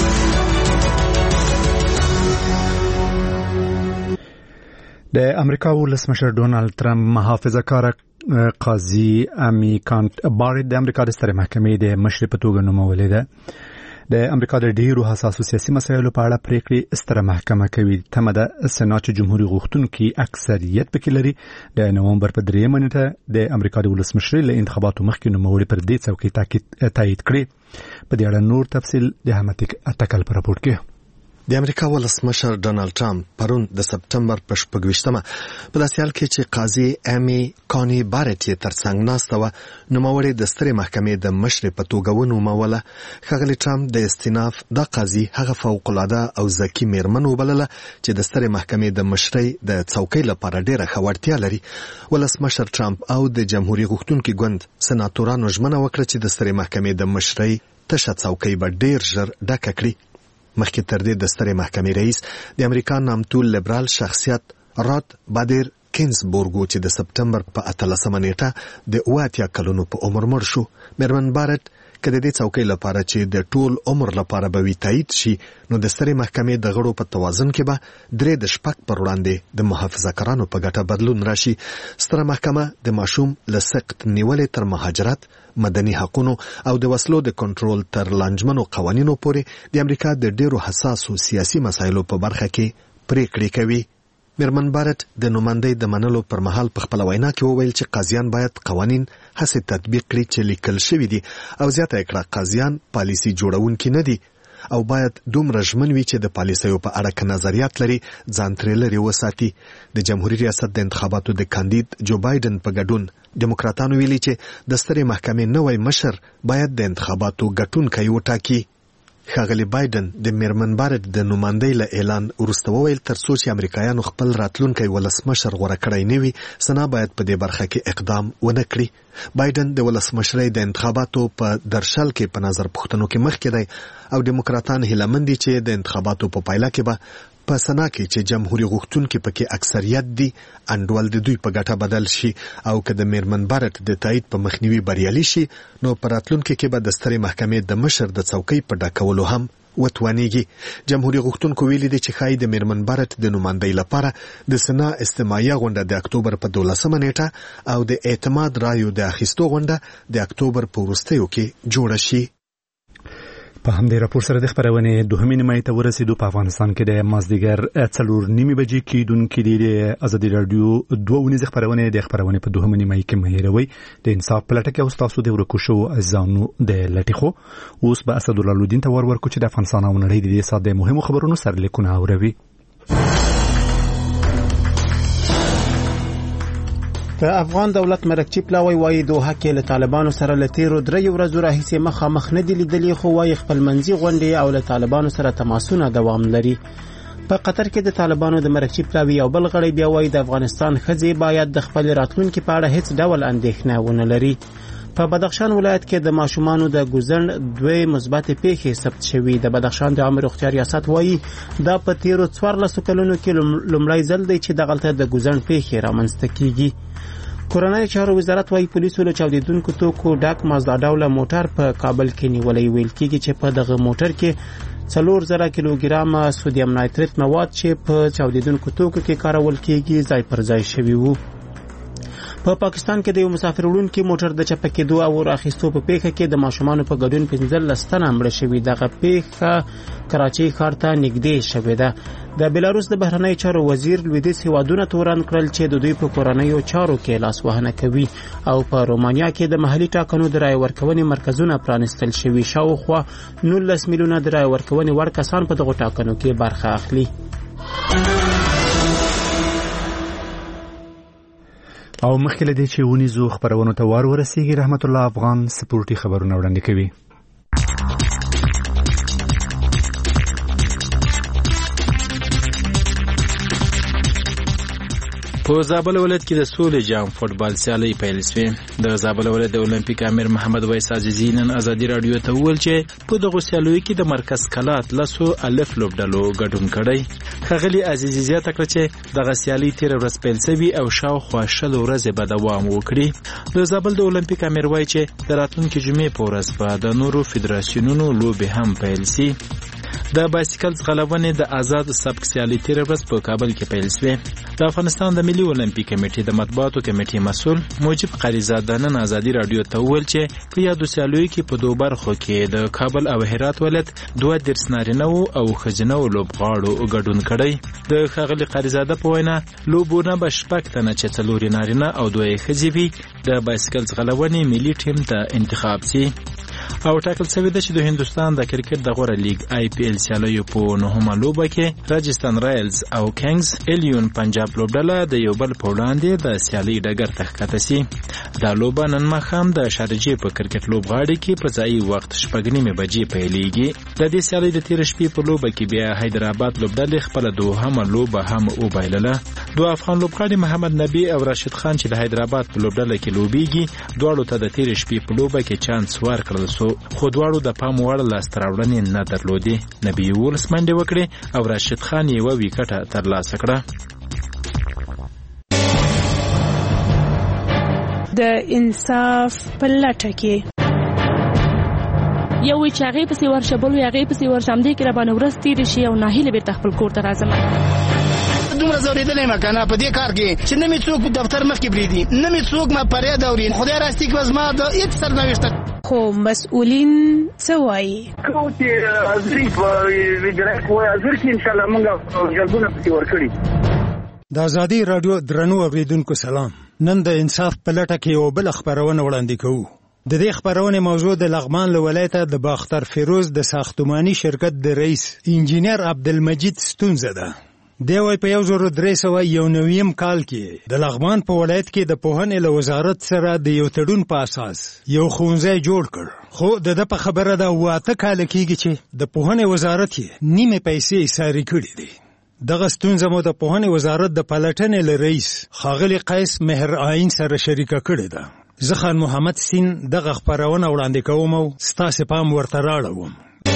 د امریکا ولسمشر ډونالد ترامپ محافظه کار قاضي امی کانت بارټ د امریکا د سترې محکمې د مشر په توګه نومولې ده. د امریکا د ډیرو حساسو سیاسي مسایلو په اړه پریکړې ستره محکمه کوي. تمه ده سېنات جمهوریت غوښتونکي اکثریت پکې لري. د نومبر په درېیمه نیټه د امریکا د ولسمشر له انتخاباتو مخکې نوموړي پر دې څوکۍ تایید کړی. په دې اړه نور تفصیل د احمد اتکل په راپور کې. د امریکا ولسمشر ډونالد ټرمپ پرون د سپټمبر په شپږویشتمه په داسې حال کې چې قاضي امی کاني بارټ یې ترڅنګ ناسته وه نوموړې د سترې محکمې د مشرې په توګه ونوموله. ښاغلي ټرمپ د استیناف دا قاضي هغه فوقالعاده او ذکي میرمن وبلله چې د سترې محکمې د مشرۍ د څوکۍ لپاره ډېره ښه وړتیا لري. ولسمشر ټرمپ او د جمهوریت غوښتونکي ګوند سناتورانو ژمنه وکړه چې د سترې محکمې د مشرۍ تشه څوکۍ به ډېر ژر ډکه کړي. مخکې تر دې د سترې محکمې رئیس د امریکا نامتو لیبرال شخصیت رات بادر کینزبورګ چې د سپټمبر په اتلسمه نیټه د اوه اتیا کلونو په عمر مړ شو. میرمن بارټ که د دې څوکۍ لپاره چې د ټول عمر لپاره به وي تایید شي نو د سترې محکمې د غړو په توازن کې به درې د شپږ پر وړاندې د محافظه‌کارانو په ګټه بدلون راشي. ستره محکمه د ماشوم له سقط نیولې تر مهاجرت، مدني حقونو او د وسلو د کنټرول تر لانجمنو قوانینو پورې د امریکا د ډیرو حساسو سیاسي مسایلو په برخه کې پریکړې کوي. میرمن بارټ د نوماندۍ د منلو پر مهال په خپل وینا کې وویل چې قاضیان باید قوانین هسې تطبیق کړي چې لیکل شوي دي او زیاته یې کړه قاضیان پالیسي جوړونکي نه دي. او باید دومره ژمن وي چې د پالیسیو په اړه که نظریات لري ځان ترې لرې وساتي. د جمهوریت ریاست د انتخاباتو د کاندید جو بایدن په ګډون ډیموکراتانو ویلي چې د سترې محکمې نوی مشر باید د انتخاباتو ګټونکی وټاکي. ښاغلی بایدن د میرمن بارټ د نمایندۍ له اعلان وروسته وویل تر څو چې امریکایانو خپل راتلونکی ولسمشر غوره کړی نه وي سنا باید په دې برخه کې اقدام ونه کړي. بایدن د ولسمشرۍ د انتخاباتو په درشل کې په نظر پوښتنو کې مخکې دی او ډیموکراتان هیله مند دي چې د انتخاباتو په پایله کې به په سنا کې چې جمهوریت غوښتونکي پکې اکثریت دي انډول د دوی په ګټه بدل شي او که د میرمن بارټ د تایید په مخنیوي بریالي شي نو په راتلونکي کې به د سترې محکمې د مشر د څوکۍ په ډکولو هم وتوانیږي. جمهوریت غوښتونکو ویلي دي چې ښایي د میرمن بارټ د نمایندۍ لپاره د سنا استماعیه غونډه د اکتوبر په دولسمه نیټه او د اعتماد رایو د اخیستو غونډه د اکتوبر په وروستیو کې جوړه شي. په همدې راپور سره د خبرونې دوهمې نیمایي ته ورسېدو. په افغانستان کې د مازدیګر څلور نیمې بجې کېدونکې د ازادي راډیو دوه اونیزې خبرونې د خبرونې په دوهمه نیمایي کې مه هېروئ. د انصاف په لټه کې او ستاسو د ورکو شوو عزیزانو د لټې خو اوس به اسدالله الدین ته ور ورکو چې د افغانستان او نړۍ د دې ساعت د مهمو خبرونو سرلیکونه اوروي. د افغان دولت مرکچی پلاوی وایي دوحه کې له طالبانو سره له تیرو درې ورځو راهیسې مخامخ نه دي لیدلي خو وایي خپلمنځي غونډې او له طالبانو سره تماسونه دوام لري. په قطر کې د طالبانو د مرکچی پلاوی یو بل غړی بیا وایي د افغانستان ښځې باید د خپل راتلونکي په اړه هیڅ ډول اندېښنه ونه لري. په بدخشان ولایت کې د ماشومانو د ګوزن دوی مثبت پیښې ثبت شوي. د بدخشان د عامه روغتیا ریاست وایي دا په تیرو څوارلسو کلونو کې لومړی ځل دی چې دغلته د ګوزن پیښې رامنځته کیږي. کورنۍ چارو وزارت وايي پولیسو له چاودیدونکو توکو ډک مازدا ډوله موټر په کابل کې نیولې. ویل کېږي چې په دغه موټر کې څلور زره کیلوګرام سودیم نایتریت مواد چې په چاودیدونکو توکو کې کارول کېږي ځای پر ځای شوي وو. په پاکستان کې د یو مسافر وړونکي موټر د چپه کېدو او راخیستو په پیښه کې د ماشومانو په ګډون پنځلس تنه مړه شوي. دغه پیښه کراچۍ ښار ته نږدې شوې ده. د بلاروس د بهرنۍ چارو وزیر لویدیځ هیوادونه تورن کړل چې د دوی په کورنیو چارو کې لاسوهنه کوي او په رومانیا کې د محلي ټاکنو د رای ورکونې مرکزونه پرانستل شوي. شاوخوا نولس میلیونه د رای ورکونې وړ کسان په دغو ټاکنو کې برخه اخلي. او مخکې له دې چې ونیزو خبرونو ته وار ورسیږي رحمت الله افغان سپورټي خبرونه وړاندې کوي. په زابل ولایت کې د سولې جام فوټبال سیالي پیل شوې. د زابل ولایت د اولمپیک امیر محمد ویس عزیزی نن ازادي رادیو ته وویل چې په دغه سیالیو کې د مرکز کلات لسو الف لوبډلو ګډون کړی. ښاغلي عزیزی زیاته کړه چې دغه سیالي تیر ورځ پیل شوې او شاوخوا شل ورځې به دوام وکړي. د زابل د اولمپیک امیر وایي چې د راتلونکي جمعې په ورځ به د نورو فدراسیونونو لوبې هم پیل شي. د بایسکل ځغلونې د آزاد سبک سیالي تیر ورځ په کابل کې پیل شوې. د افغانستان د ملي اولمپیک کمیټې د مطبوعاتو کمیټې مسؤل موجب قریزاده نن ازادي رادیو ته وویل چې په یادو سیالیو کې په دوه برخو کې د کابل او هرات ولایت دوه دېرش نارینه او ښځینه لوبغاړو ګډون کړی. د ښاغلي قریزاده په وینا لوبونه به شپږ تنه چې څلور نارینه او دوه ښځې وي د بایسکل ځغلونې ملي ټیم ته انتخاب شي. او ټاکل شوی ده چې د هندستان د کرکټ د غوره لیگ آی پی ایل سیالیو په نهمه لوبه کې راجستان رایلز او کینګز الیون پنجاب لوبډله د یو بل په وړاندې د سیالي ډګر ته ښکته شي. دا لوبه نن ماښام د شارجې په کرکټ لوبغاړي کې په ځایي وخت شپږ نیمې بجې پیلیږي. د دې سیالۍ د تېرې شپې په لوبه کې بیا حیدرآباد لوبډلې خپله دوهمه لوبه هم وبایلله. دوه افغان لوبغاړي محمد نبي او راشد خان چې د حیدرآباد په لوبډله کې لوبیږي دواړو ته د تېرې شپې په لوبه کې چانس ورکړل شو خو دواړو د پام وړ لاسته راوړنې نه درلودې. نبي یولس منډې وکړې او راشد خان یوه ویکټه ترلاسه کړه. د انصاف په لټه کې یو وی چې هغې پسې ورشه بل وی هغې پسې ورشه همدې کې راباندې ورځ تېرې شي او ناهیلې بېرته خپل کور ته راځم. دومره ځورېدلی یم که نه په دې کار کې چې نه مې څوک دفتر مخکې پرېږدي نه مې څوک ما فریاد اوري. خدای راستي کړه زما د هېڅ سرنوشته خو مسؤلین څه وایي؟ کوم چې حاضري په ویډرک وایي حاضر کړي انشاءالله موږ جلبونه پسې ورکړي. د ازادي راډیو درنو اورېدونکو سلام. نن د انصاف په لټه کې یو بله خپرونه وړاندې کوو. د دې خبرونه موضوع د لغمان له ولایته د باختر فیروز د ساختماني شرکت د رئیس انجینر عبدالمجید ستونزه ده. دی وای په یو زر درې سوه یو نویم کال کې د لغمان په ولایت کې د پوهنې له وزارت سره د یو تړون په اساس یو ښوونځی جوړ کړ. خو د ده په خبره ده واته کاله کېږي چې د پوهنې وزارت یې نیمې پیسې ایسارې کړي دي. دغه ستونزه مو د پوهنې وزارت د پلټنې له رئیس ښاغلي قیس مهر آیین سره شریکه کړې ده. زه خان محمد سین دغه خپرونه وړاندې کوم او ستاسې پام ورته راړوم.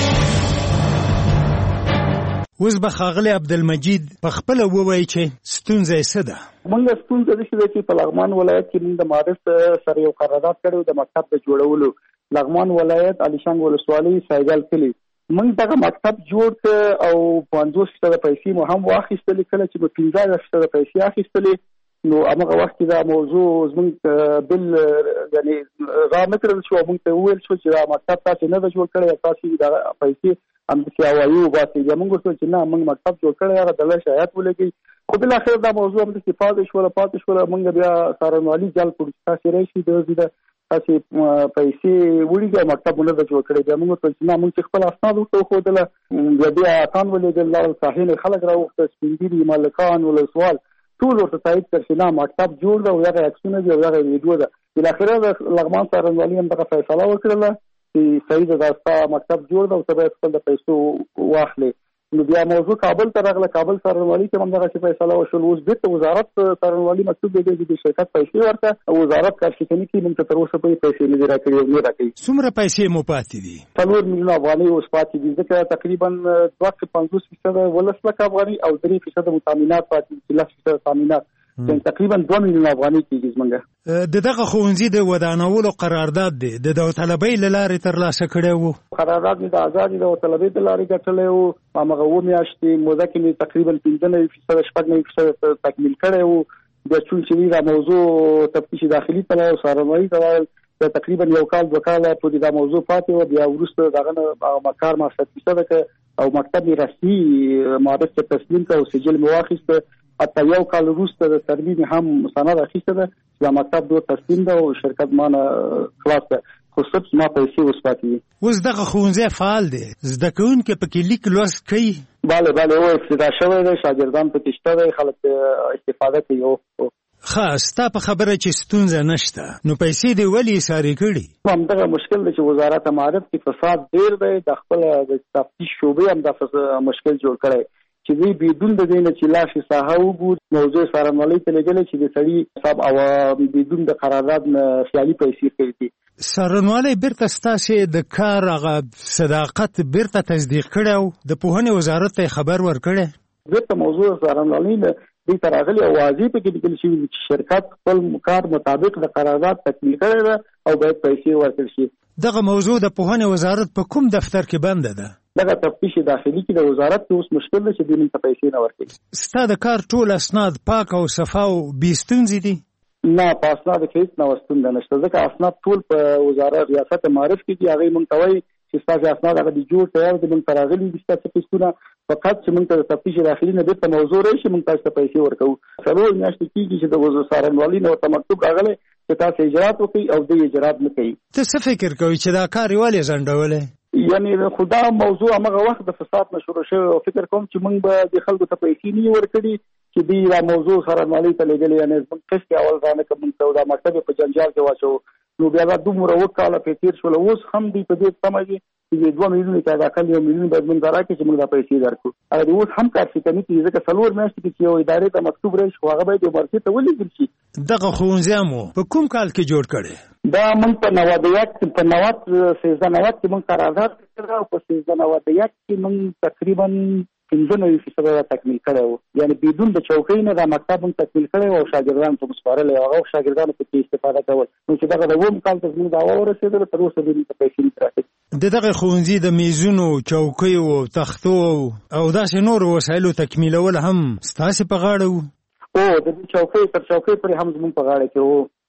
اوس به ښاغلی عبدالمجید په خپله ووایي چې ستونزه یې څه ده. موږ ستونزه داسې ده چې په لغمان ولایت کې موږ د معارف سره یو قرارداد کړی د مکتب د جوړولو. لغمان ولایت علیشنګ ولسوالۍ سایګل کلي موږ دغه مکتب جوړ کړ او پنځوس فیصده پیسې مو هم واخیستلې. کله چې به پنځه فیصده پیسې اخیستلې نو هغه وخت کې دا موضوع زموږ بل یعنی را نه کړل شو. موږ ته وویل شو چې دا مکتب تاسې نه ده جوړ کړی، تاسې دا پیسې همداسې هوایي وباسئ. بیا موږ ورته چې نه موږ مکتب جوړ کړی، هغه دله شایعات ولګوي. خو بالاخره دا موضوع همداسې پاتې شوله پاتې شوله موږ بیا څارنوالي جلب کړو چې تاسې راشئ د تاسې پیسې وړي او مکتب مو نه ده جوړ کړی. بیا موږ ورته چې نه موږ چې خپل اسناد ورته وښودله، بیا بیا اتان ولېږل، لاړل ساحل خلک راوغوښته، سپین ږیري مالکان ولسوال ټول ورته تایید کړ چې نه مکتب جوړ ده او هغه عکسونه دي او هغه ویډیو ده. بالاخره د لغمان څارنوالي هم دغه فیصله وکړله چې صحیح ده دا ستا مکتب جوړ ده او ته باید خپل د پیسو واخلې. نو بیا موضوع کابل ته راغله، کابل څارنوالي کې هم دغسې فیصله وشول. اوس بېرته وزارت څارنوالي مکتوب لېږي چې د شرکت پیسې ورته او وزارت کارشکني کې موږ ته تر اوسه پورې پیسې نه دي راکړي او نه راکوي. څومره پیسې مو پاتې دي؟ څلور میلیونه افغانۍ اوس پاتې دي، ځکه تقریبا دوه پنځوس فیصده ولس لکه افغانۍ او درې فیصده متامینات پاتې دي، لس فیصده تامینات تقریبا دوه میلیونه افغانۍ کېږي زموږ. د دغه ښوونځي د ودانولو قرارداد دی د داوطلبۍ له لارې ترلاسه کړی و؟ قرارداد مې د ازادې داوطلبۍ د لارې ګټلی و. همغه اووه میاشتې موده کې مې تقریبا پنځه نوي فیصده شپږ نوي فیصده تکمیل کړی و. بیا چون چې دا موضوع تفتیش داخلي ته لاړ او څارنوالي ته لاړل، بیا تقریبا یو کال دوه کاله پورې دا موضوع پاتې وه. بیا وروسته د هغه نه کار ما صد فیصده کړ او مکتب مې رسمي معرف ته تسلیم کړ او سجل مې واخیسته. حتی یو کال وروسته د ترمیم هم سند اخیسته ده چې دا مکتب دو تسلیم ده او شرکت مانه خلاص ده، خو صرف ما پیسې اوس پاتې دي. اوس دغه ښوونځی فعال دی، زده کوونکي پکې لیک لوست کوي؟ بله بله او افتتاح شوی دی، شاګردان پکې شته دی، خلک استفاده کوي. ښه، ستا په خبره چې ستونزه نشته نو پیسې دې ولې ایسارې کړي؟ همدغه مشکل دی چې وزارت معارف کې فساد ډېر دی، د خپل د تفتیش شعبې هم دا مشکل جوړ کړی چې دوی بدون د دې نه چې لاشي ساحه وګوري. موضوع څارنوالۍ ته لېږلی چې د سړي حساب او بدون د قرارداد نه خیالي پیسې کړي دي. څارنوالۍ بیرته ستاسې د کار هغه صداقت بیرته تصدیق کړی او د پوهنې وزارت ته خبر ورکړی؟ بیرته موضوع څارنوالۍ نه دوی ته راغلي او واضح پکې لیکل شوي دي چې شرکت خپل کار مطابق د قرارداد تکمیل کړی ده او باید پیسې ورکړل شي. دغه موضوع د پوهنې وزارت په کوم دفتر کې بنده ده؟ دغه تفتیش داخلي کې د وزارت کې اوس مشکل ده چې دوی موږ ته پیسې نه ورکوي. ستا د کار ټول اسناد پاک او صفا او بې ستونزې دي؟ نه، په اسنادو کې هېڅ نوه ستونزه نشته، ځکه اسناد ټول په وزارت ریاست معارف کې دي. هغوی موږ ته وایي چې ستاسې اسناد هغه د جوړ تیار دي، موږ ته راغلي دي ستاسې پیسونه، فقط چې موږ ته د تفتیش داخلي نه بیرته موضوع راشي موږ تاسو ته پیسې ورکوو. څلور میاشتې کېږي چې د څارنوالي نه ورته مکتوب راغلی چې تاسو اجرات وکړئ او دوی اجرات نه کوي. ته څه فکر کوي چې دا کار یې ولې ځنډولی؟ یعنی خو دا موضوع همغه وخت د فساد نه شروع شوی او فکر کوم چې موږ به د خلکو ته پیسې نه ورکړي چې دوی دا موضوع څارنوالۍ ته لېږلې. یعنې زموږ قسط اول رانه که موږ ته دا مکتب په جنجال کې واچوو نو بیا دا دومره اووه کاله پرې تېر شول. اوس هم دوی په دې تمه دي چې دوه میلیونه کې دا کال یو میلیون باید موږ ته راکړي چې موږ دا پیسې درکړو. هغه د اوس هم کار سکني کېږي ځکه څلور میاشتې کې چې یو ادارې ته مکتوب راشي خو هغه باید یو مرکې ته ولېږل شي. دغه ښوونځی مو په کوم کال کې جوړ کړی؟ دا موږ په نوادیات په نوات سیزده نوات کې موږ قرارداد کړی او په سیزده نوادیات کې موږ تقریبا پنځه نوي فیصده تکمیل کړی و. یعنې بدون د چوکۍ نه دا مکتب موږ تکمیل کړی و او شاګردانو ته مو سپارلی او هغه شاګردانو پکې استفاده کول. نو چې دغه د اووم کال ته زموږ دعوا ورسېدله تر اوسه دوی ته پیسې نه راکړي. د دغه ښوونځي د میزونو، چوکیو او تختو او داسې نورو وسایلو تکمیلول هم ستاسې په غاړه و؟ او د دې چوکۍ تر چوکۍ پورې هم زموږ په غاړه کې و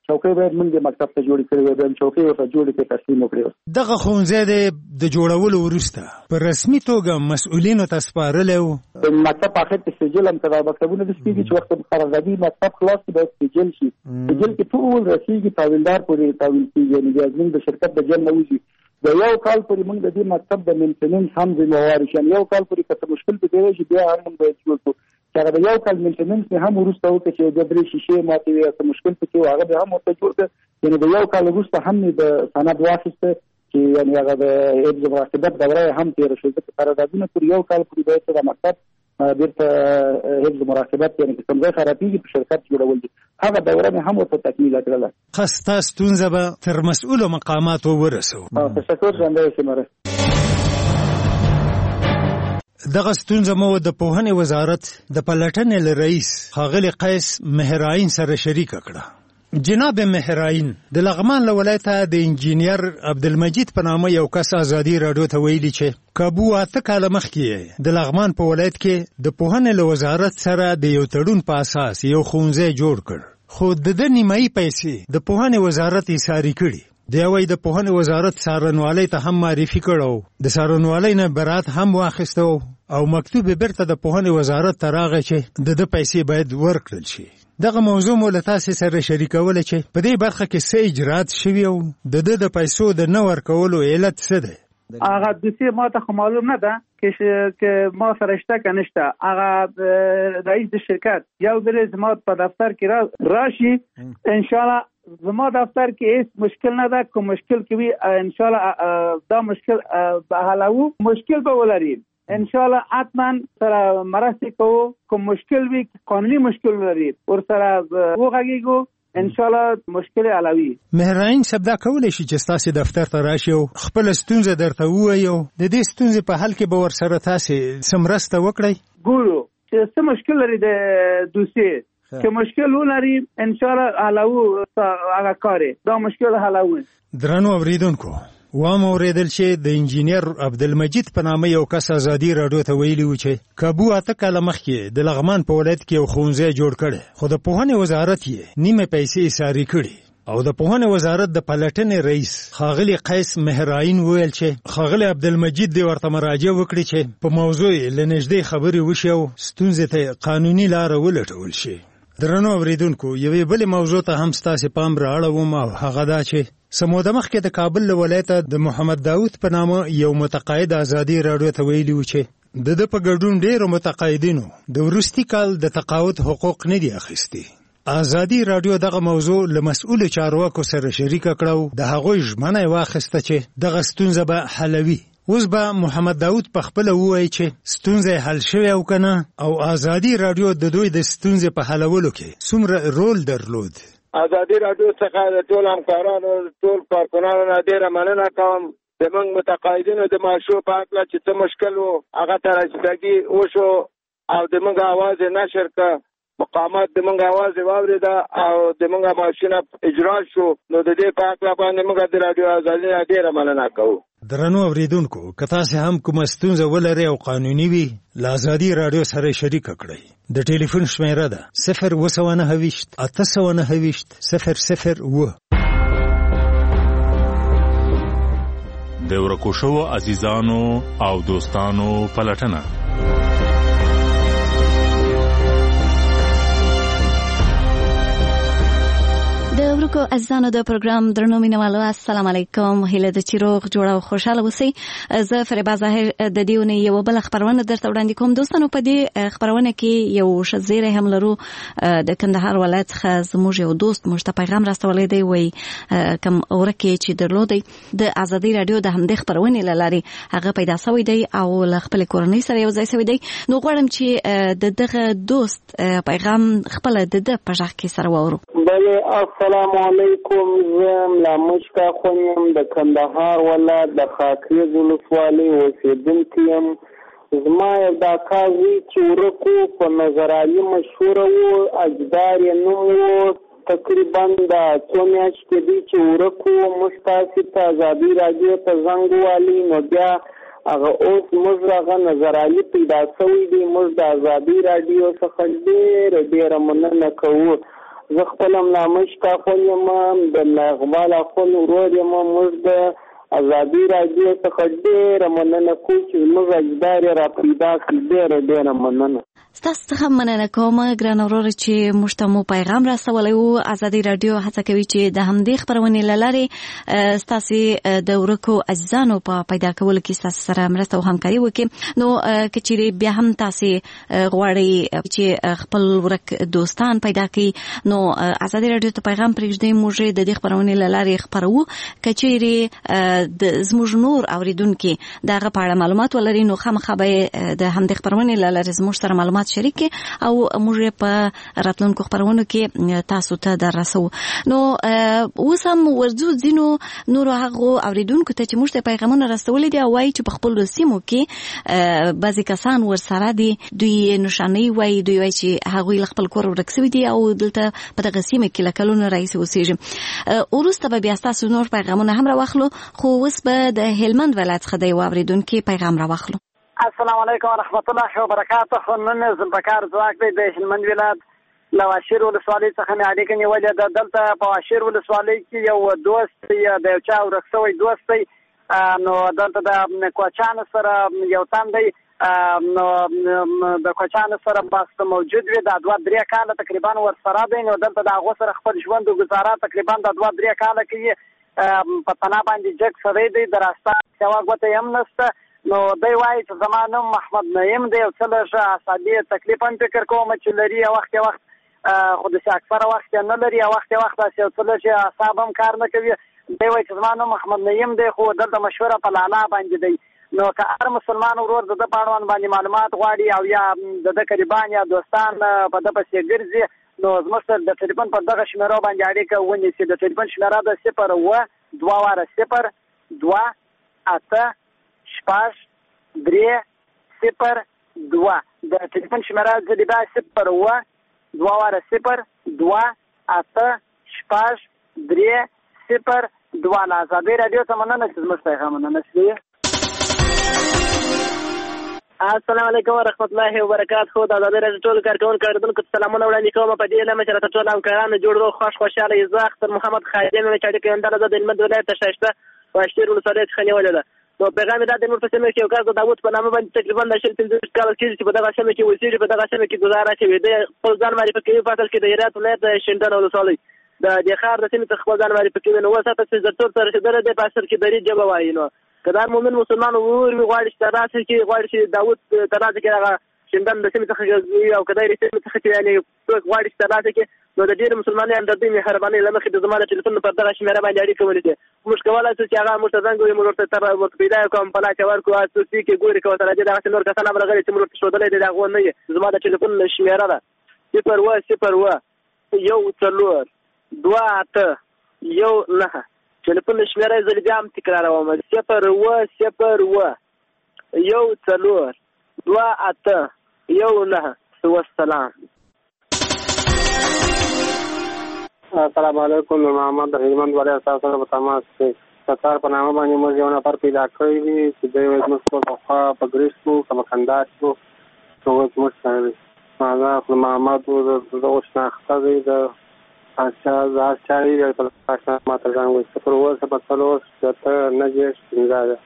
چوکۍ باید موږ د مکتب ته جوړې کړې وای بیا چوکۍ ورته جوړې کړې تسلیم وکړې. دغه ښوونځی د جوړولو وروسته په رسمي توګه مسؤلینو ته سپارلی و. د مکتب په اخر کې سجل هم که دا مکتبونه داسې کېږي چې وخت قراردادي مکتب خلاص کړي باید سجل شي. سجل کې ټول رسېږي تحویلدار پورې تحویل کېږي، یعنې بیا زموږ د شرکت د جل نه وځي. د یو کال پورې موږ د دې مکتب د مینټننس هم ذمهوار شو. یو کال پورې که څه مشکل پکې راشي بیا هم موږ باید جوړ کړو. چې هغه د یو کال مینټننس مې هم وروسته وکړه چې دوه درې شیشې ماتې وي څه مشکل پکې و هغه بیا هم ورته جوړ کړه. یعنې د یو کال وروسته هم مې د سند واخیسته چې یعنې هغه د حفظ مراقبت دوره هم تېره شوه. ځکه قراردادونه پورې یو کال پورې باید د مکتب بیرته حفظ مراقبت یعنې که کوم ځای خرابېږي په شرکت جوړول دي هغه دوره مې هم ورته تکمیله کړله. ښه ستا ستونزه به تر مسؤلو مقاماتو ورسوو. تشکر ژوندی اوسې مره. دغه ستونزه مو د پوهنې وزارت د پلټنې له رئیس ښاغلي قیس مهرعین سره شریکه کړه. جناب مهرعین د لغمان له ولایته د انجینیر عبدالمجید په نامه یو کس ازادي راډیو ته ویلي چې کابو اته کاله مخکې د لغمان په ولایت کې د پوهنې له وزارت سره د یو تړون په اساس یو ښوونځی جوړ کړ، خو د ده نیمایي پیسې د پوهنې وزارت ایساري کړي. دی وایي د پوهنې وزارت څارنوالۍ ته هم معرفي کړی د څارنوالۍ نه برات هم واخیسته او مکتوب بیرته د پوهنې وزارت ته راغی چې د ده پیسې باید ورکړل شي. دغه موضوع مو له تاسې سره شریکوله چې په دې برخه کې څه اجرات شوي او د ده د پیسو د نه ورکولو علت څه دی؟ هغه دوسیه ما ته خو معلوم نه ده که ما سره شته که نشته. هغه رئیس د شرکت یو ځل زما په دفتر کې راشي انشاءالله زما دفتر کې هیڅ مشکل نه ده. کوم مشکل کې وي انشاءالله دا مشکل به حلوو. مشکل به ولري انشاءالله حتما سره مرستې کوو. کوم مشکل وي قانوني مشکل ولري ورسره وغږیږو انشاءالله مشکل حلوي. مهرعین صاحب دا کولی شي چې ستاسې دفتر ته راشي او خپله ستونزه درته ووایي او د دې ستونزې په حل کې به ورسره تاسې څه مرسته وکړئ؟ ګورو چې څه مشکل لري د دوسیې که مشکل ولري انشاءالله حلوو هغه کار دا مشکل حلوو. درنو اوریدونکو وام اوریدل چې د انجینیر عبدالمجید په نامه یو کس ازادي راډیو ته ویلي و چې کابو اته کاله مخکې د لغمان په ولایت کې یو ښوونځی جوړ کړی خو د پوهنې وزارت یې نیمه پیسې ایساري کړي او د پوهنې وزارت د پلټنې رئیس ښاغلي قیس مهرعین وویل چې ښاغلي عبدالمجید دې ورته مراجعه وکړي چې په موضوع یې له نږدې خبرې وشي او ستونزې ته قانوني لاره ولټول شي. درنو اوریدونکو یوې بلې موضوع ته هم ستاسې پام رااړوم او هغه دا چې څه موده مخکې د کابل له ولایته د محمد داود په نامه یو متقاعد ازادي راډیو ته ویلي و چې د ده په ګډون ډېرو متقاعدینو د وروستي کال د تقاعد حقوق نه دي اخیستي. ازادي راډیو دغه موضوع له مسؤلو چارواکو سره شریکه کړه او د هغوی ژمنه یې واخیسته چې دغه ستونزه به حلوي. اوس به محمد داود په خپله ووایي چې ستونزه حل شوې او که نه او ازادي راډیو د دوی د ستونزې په حلولو کې څومره رول درلود. ازادي راډیو څخه د ټول همکارانو ټول کارکنانو نه ډېره مننه کوم. زموږ متقاعدینو د معاشو په هکله چې څه مشکل و هغه ته رسیدګي وشو او زموږ اواز یې نشر کړه. مقامات زموږ اواز یې واورېده او زموږ معاشونه اجرا شو. نو د دې په هکله باندې موږ د راډیو ازادي نه ډېره مننه کوو. درنو اوریدونکو که تاسې هم کومه ستونزه ولرئ او قانوني وي له ازادي راډیو سره شریکه کړئ. د ټلیفون شمیره ده صفر اوه سوه نهه ویشت اته سوه نهه ویشت صفر صفر اوه. د ورکو شوو عزیزانو او دوستانو پلټنه د ورکو عزیزانو د پروګرام درنو مینوالو السلام علیکم. هیله ده چې روغ جوړ او خوشاله اوسئ. زه فریبا ظاهر د دې اونۍ یوه بله خپرونه درته وړاندې کوم. دوستانو په دې خپرونه کې یو ښه زیری هم لرو. د کندهار ولایت څخه زموږ یو دوست موږ ته پیغام راستولی دی. وایي کوم ورکې چې درلودی د ازادي راډیو د همدې خپرونې له لارې هغه پیدا سوی دی او له خپلې کورنۍ سره یو ځای سوی دی. نو غواړم چې د دغه دوست پیغام خپله د ده په غږ کې سره واورو. بله السلام علیکم. زه ملا مشکا خونیم د کندهار ولایت د خاکریز ولسوالۍ اوسېدونکی یم. زما یو دا کار وي چې ورکو په نظرالي مشهوره و اجدار یې نوم و. تقریبا د څو میاشتې دي چې ورکو موږ تاسې ته ازادي راډیو ته زنګ ووالي نو بیا هغه اوس موږ هغه نظرالي پیدا سوی دی. موږ د ازادي راډیو څخه ډېره ډېره مننه کوو زه خپل ملا مشکا خو یم د ملا اقبال اخون ورور یم. موږ د ازادي راډیو څخه ډېره مننه کوو چې زموږ اجدار یې را پیدا کړي. ډېره ډېره مننه. ستاسو څخه مننه کوم ګران وروره چې موږ ته مو پیغام راسولی و. ازادي راډیو هڅه کوي چې د همدې خپرونې له لارې ستاسې د ورکو عزیزانو په پیدا کولو کې ستاسو سره مرسته او همکاري وکړي. نو که چیرې بیا هم تاسې غواړئ چې خپل ورک دوستان پیدا کړي نو ازادي راډیو ته پیغام پرېږدئ. موږ د دې خپرونې له لارې خپروو. که چیرې د زموږ نور اوریدونکي د هغه په اړه معلومات ولري نو خامخا به د همدې خپرونې له لارې زموږ سره معلومات شریک او موږ په راتلونکو خپرونو کې تاسو ته در رسو. نو اوس هم ورځو ځینو نورو هغو اوریدونکو ته چې موږ ته پیغامونه رسولي دي او وایي چې په خپلو سیمو کې بعضې کسان ورسره دي، دوی نشانۍ وایي، دوی وایي چې هغوی له خپل کور ورک سوي دي او دلته په دغه سیمه کې له کلونو راهیسې اوسېږي. وروسته به بیا ستاسو نور پیغامونه هم راواخلو، خو اوس به د هلمند ولایت څخه د یو اوریدونکي پیغام راواخلو. السلام علیکم ورحمت الله وبرکاته. نن زلبکار ځواک دی د هلمند ولایت له واشیر ولسوالۍ څخه مې اړیکه نیولې ده. دلته په واشیر ولسوالۍ کې یو دوست دی، د یو چا ورک شوی دوست دی. نو دلته د کوچانو سره یو تن دی، نو د کوچانو سره بس موجود وي. دا دوه درې کاله تقریبا ورسره دی. نو دلته د هغو سره خپل ژوند او ګزاره تقریبا د دوه درې کاله کوي. په تنا باندې جګ سړی دی، د راسته سوا ګوته یې هم نشته. نو دی وایي چې زما نوم محمد نعیم دی او څه لږ اعصابي تکلیف هم فکر کوم چې لري، وخت وخت خو داسې اکثره وخت یې نه لري، وخت وخت داسې یو څه لږ اعصاب هم کار نه کوي. دی وایي چې زما نوم محمد نعیم دی خو دلته مشوره په لالا باندې دی. نو که هر مسلمان ورور د ده په اړوند باندې معلومات غواړي او یا د ده قریبان یا دوستان په ده پسې ګرځي نو زموږ سره د ټلیفون پر دغه شمېرو باندې اړیکه ونیسي. د ټلیفون شمېره د صفر اوه دوه واره صفر دوه اته شپږ درې صفر دوه. د ټلیفون شمېره زه د بیا صفر اوه دوه واره صفر دوه اته شپږ درې صفر دوه. له ازادۍ راډیو ته مننه چې زموږ پیغامونه نشلي. السلام علیکم ورحمت الله وبرکاته. د ازادۍ راډیو ټول کارکونکو اوریدونکو ته سلامونه وړاندې کوم. په دې لمه چې راته ټول همکارانو جوړ روغ خوش خوشحاله زه اختر محمد خادم یم چې اړیکه یم دله زه د هلمند ولایت شایسته واشیر ولسوالۍ څخه نیولې ده. نو پیغام یې دا دی، موږ په سیمه کې یو کس د داود په نامه باندې تقریبا د شل پنځه کال کېږي چې په دغه سیمه کې اوسېږي، په دغه سیمه کې ګزاره کوي. دی خپل ځان معرفي کوي په اصل کې د هرات ولایت د شینډنډ ولسوالۍ د دې ښار د سیمې څخه خپل ځان معرفي کوي. نو اوس هته چې زرتوب ته رسېدلی دی، په اصل کې دري ژبه وایي. نو که دا مؤمن مسلمان ورور وي غواړي چې ترلاسه کړي، غواړي چې داود ترلاسه کړي هغه شینډنډ د سیمې څخه او که دی د سیمې څخه چې یعنې څوک غواړي چې ترلاسه کړي نو د ډېرو مسلمانانو د دوی مهربانۍ له مخې د زما د ټلیفون پر دغه شمېره باندې اړیکه ونیسي. موږ کولی شو چې هغه موږ ته زنګ ووهي، موږ ورته تر ورته پیدا یې کړو، په لاس یې ورکړو، اسوسي کې ګوري که ورته راځي دغسې نور کسان هم راغلي چې موږ ورته ښودلی دی د هغو نه یې. زما د ټلیفون شمېره ده صفر اوه صفر اوه یو څلور دوه اته یو نهه. ټلیفون شمېره یې زه بیا هم تکراروم، صفر اوه صفر اوه یو څلور دوه اته یو نهه. والسلام. السلام علیکم. محمد د هلمند ولایت تاسو سره په تماس کې ستار په نامه باندې موږ یو نفر پیدا کړی دی چې دوی وایي موږ په پخوا په ګریس کښو په مکنداج کښو نو اوس موږ سره دی. هغه محمد د اوس شناخته دی د هر چا یې په اشنا ماته ځان وایي صفر اوه صفر څلور شپېته نهه دېرش پنځه.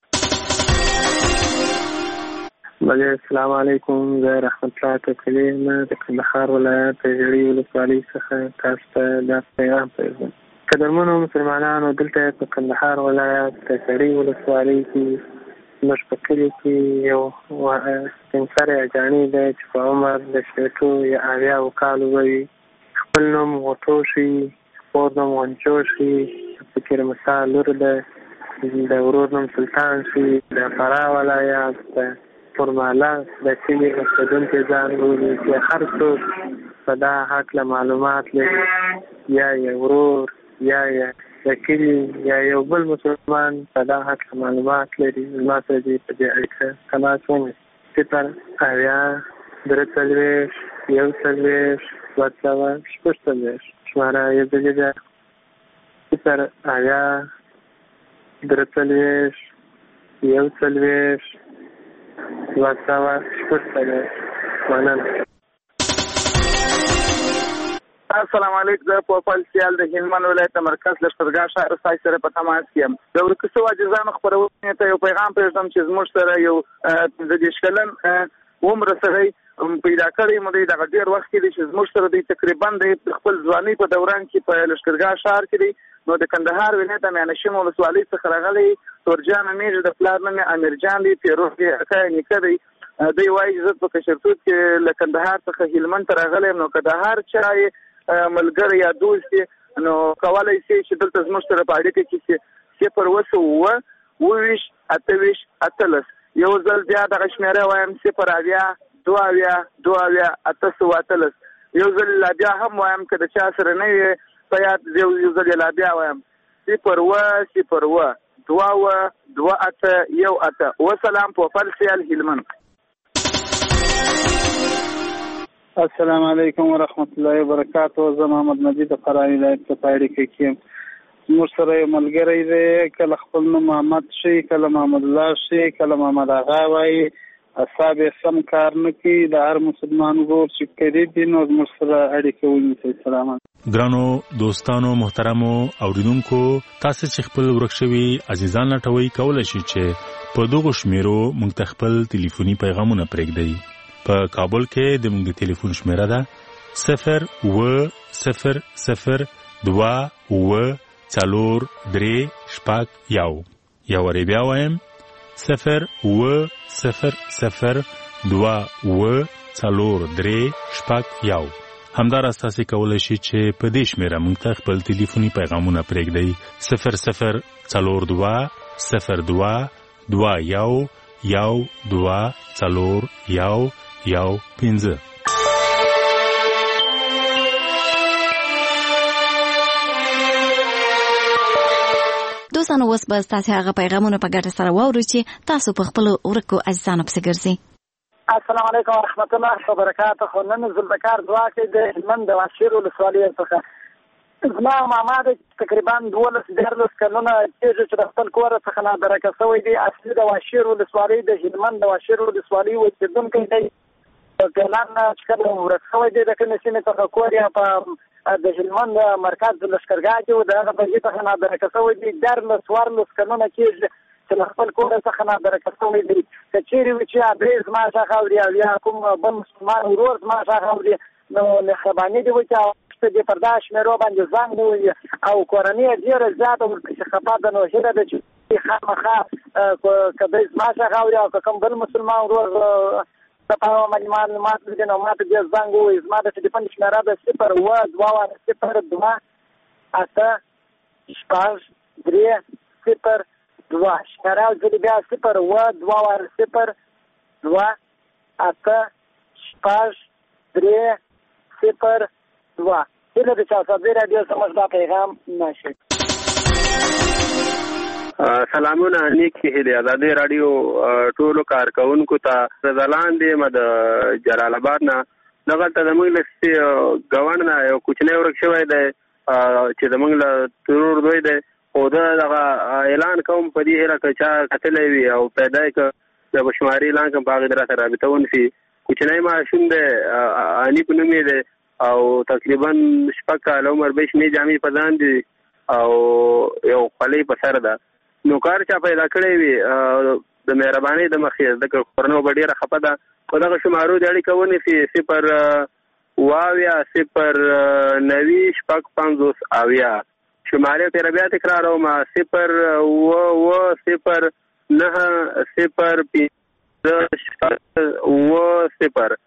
بله السلام علیکم. زه رحمت الله توکلي یم د کندهار ولایت د ژړۍ ولسوالۍ څخه تاسو ته دا پیغام پرېږدم. قدرمنو مسلمانانو، دلته په کندهار ولایت د ژړۍ ولسوالۍ کې زموږ په کلي کې یو سپین سری اجاڼي دی چې په عمر د شپېتو یا اویاوو کالو وي. خپل نوم غوټوشي، خپور نوم غنچوشي، فکر مسا لور ده، د ورور نوم سلطان شي، د فراه ولایت د فرماله د کلي اوسېدونکی ځان بولي چې هر څوک په دا هکله معلومات لري، یا یې ورور یا یې د کلي یا یو بل مسلمان په دا هکله معلومات لري، زما سره دې په دې اړیکه تماس ونیسي. صفر اویا درې څلوېښت یو څلوېښت دوه سوه شپږ څلوېښت شماره یې بلې ده صفر اویا درې څلوېښت یو څلوېښت دوه سوه شپږ څلوېښت. مننه. السلام علیکم. زه په خپل سیال د هلمند ولایت مرکز لښکرګاه ښار سای سره په تماس یم. د ورکسو عاجزانو خپرونې ته یو پیغام پرېږدم چې زموږ سره یو پنځه دېرش کلن عمر سړی پیدا کړی مو دی. دغه ډېر وخت کې دی چې زموږ سره دی تقریبا د خپل ځوانۍ په دوران کې په لښکرګاه ښار کې دی. نو د کندهار ولایت میانشین ولسوالۍ څخه راغلی تورجان میږي. د پلار نوم یې امیرجان دی. پیروز یې اکا نیکه دی. دوی وایي چې زه په کشرتوب کې له کندهار څخه هلمند ته راغلی یم. نو که د هر چا ملګری یا دوست نو کولی شي چې دلته زموږ سره په اړیکه کې صفر اوه اووه اووه ویشت اته ویشت اتلس یو ځل بیا دغه شمېره وایم صفر اویا دوه اویا دوه اویا اته سوه اتلس یو ځل لا بیا هم وایم که د چا سره نه وي په یاد یو ځل لا بیا وایم صفر اوه صفر اوه دوه اوه دوه اته یو اته. وسلام په خپل سیال هلمند. السلام علیکم ورحمت الله وبرکاته. زه محمد مجید فراه ولایت په اړیکه کې یم. زموږ سره یو ملګری دی، کله خپل نوم محمد شي، کله محمد الله شي، کله محمد آغا وایي. اصحاب یې سم کار نه کوي. د هر مسلمان ورور چې قریب دي نو زموږ سره اړیکه ونیسئ. سلام. ګرانو دوستانو محترمو اوریدونکو، تاسو چې خپل ورک شوي عزیزان لټوي کولای شئ چې په دغه شمیرو موږ ته خپل ټلیفوني پیغامونه پرېږدئ. په کابل کې د موږ د ټلیفون شمیره ده صفر اوه صفر صفر دوه اوه څلور درې شپږ یو. یو وارې بیا وایم صفر اوه صفر صفر دوه اوه څلور درې شپږ یو. همداراز تاسو کولی شئ چې په دې شمیره موږ ته خپل ټلیفوني پیغامونه پرېږدئ صفر صفر څلور دوه صفر دوه دوه یو یو دوه څلور یو یو پنځه. دوستانو اوس به ستاسو هغه پیغامونه په ګډه سره واورو چې تاسو په خپل ورکو عزیزانو پسې ګرځئ. السلام علیکم ورحمت الله وبرکاته. نن ذوالفقار ځواک د هلمند د واشیر ولسوالۍ څخه زما ماما د تقریبا دولس دیارلس کلونه کېږي چې د خپل کور څخه نادرکه شوی دی. اصلي د واشیر ولسوالۍ د هلمند د واشیر ولسوالۍ اوسېدونکی دی. ګلان چې کله ورک شوی دی د کومې سیمې څخه کور یې په د هلمند مرکز لښکرګاه کې و. د هغه په ځای څخه نادرکه شوی دی. دیارلس څوارلس کلونه کېږي چې له خپل کور څخه نادرکه شوی دی. که چیرې وي چې ادرې زما څخه اوري او یا کوم بل مسلمان ورور زما څخه اوري نو مهرباني دې وکړي چې دې پر دا شمېرو باندې زنګ ووهي او کورنۍ یې ډېره زیاته ورپسې خفه ده. نو هیله ده چې خامخا که دی زما څخه اوري او که کوم بل مسلمان ورور د په معلومات دي نو ماته دې زنګ ووهي. زما د ټلیفون شمېره ده صفر اوه دوه صفر دوه اته شپږ درې صفر دوه. شمېره ځلې بیا صفر اوه دوه صفر دوه اته شپږ درې صفر دوه. هیله ده چې اساسي راډیو زموږ دا پیغام نشي. سلامونه نیکی هیله آزادي راډیو ټولو کارکونکو ته زلاندې مد جلال آباد نه دغه ته زموږ له ګوند نه یو کوچنی ورک شوی دی چې زموږ له ترور دوی دی. خو دا دغه اعلان کوم په دې هیله که چا کتلی وي او پیدا یې که د بشماري اعلان کوم په هغې د راته رابطه ونیسي. کوچنی ماشوم دی، اني په نوم یې دی او تقریبا شپږ کاله عمر به شنې جامې په ځان دي او یو خولۍ په سر ده. نو کار چا پیدا کړی وي د مهربانۍ د مخې ځکه کورنۍ به ډېره خفه ده. په دغه شمارو د اړیکه ونیسي صفر اوه اویا صفر نوي شپږ پنځوس اویا. شمارې تېره بیا تکراروم صفر اوه اوه صفر نهه صفر پنځه شپږ اوه صفر.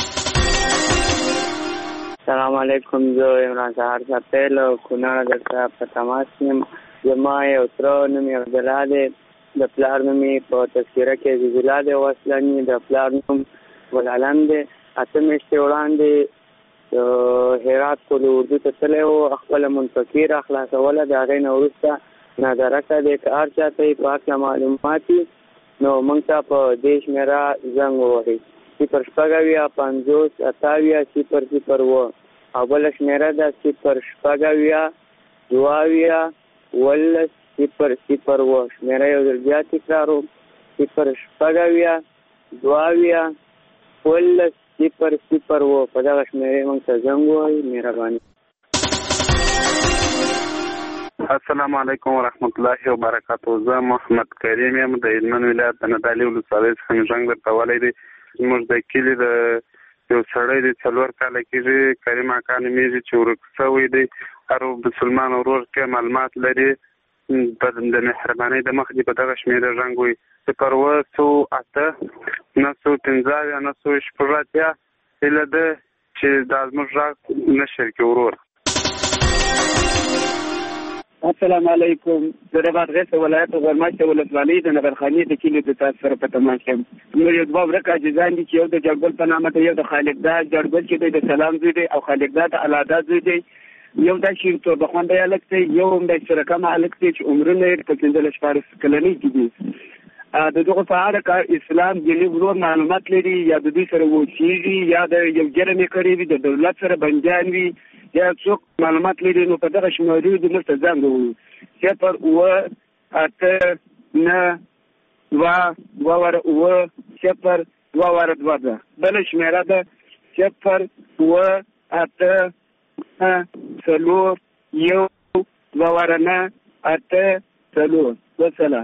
سلام علیکم. زه عمران سهار سپیل کونړ درته په تماس یم. زما یو تره نوم یې عبدالله دی، د پلار نوم یې په تذکره کې عزیز الله دی او اصلني د پلار نوم ګلعالم دی. اته میاشتې وړاندې هرات کلي اردو ته تللی و، خپله منفقي راخلاصوله. د هغې نه وروسته نادرکه دی. که هر چا ته یې په هکله معلومات وي نو موږ ته په دې شمېره زنګ ووهئ صفر شپږ اویا پنځوس اته اویا صفر صفر اوه او بله شمېره ده صفر شپږ اویا دوه اویا ولس صفر صفر اوه. شمېره یو ځل بیا تکراروم صفر شپږ اویا دوه اویا ولس صفر صفر اوه. په دغه شمېرې موږ ته زنګ ووهئ. مهرباني. السلام علیکم ورحمت الله وبرکاته. زه محمد کریم یم د هلمند ولایت د نادعلي ولسوالۍ څخه زنګ درته ولی دی. زموږ د کلي د یو سړی دی څلور کاله کېږي، کریم اکا نومېږي چې ورک شوی دی. هر مسلمان ورور کې معلومات لري د مهربانۍ د مخ دي په دغه شمېره زنګ وي صفر اووه څو اته نهه سوه پنځه اویا نهه سوه شپږ اتیا هیله ده چې دا زموږ غږ نشر کړي ورور. السلام علیکم. د رباط غیث ولایت غرماشته ولسوالۍ د نغرخانې د کلي د تاسو سره په تماس یم. موږ یو دوه ورک عاجزان دي چې یو د جړګل په نامه ته، یو د خالقدا جړګل چې دی د سلام زوی دی او خالقدا د الادا زوی دی، یو د شیر تور بخونده الک دی، یو هم د شرکم الک دی چې عمرونه یې په پنځلس شپاړس کلنۍ کې دي. د دغه په اړه کار اسلام دیني ورور معلومات لري یا د دوی سره وچیږي یا د یو جرم یې کړی وي د دولت سره بندیان وي یا څوک معلومات لري، نو په دغه شمېرو د موږ ته زنګ ووهو صفر اووه اته نه دوه دوه واره اووه صفر دوه واره دوه ده. بله شمېره ده صفر اووه اته نه څلور یو دوه واره نه اته څلور. وسلام.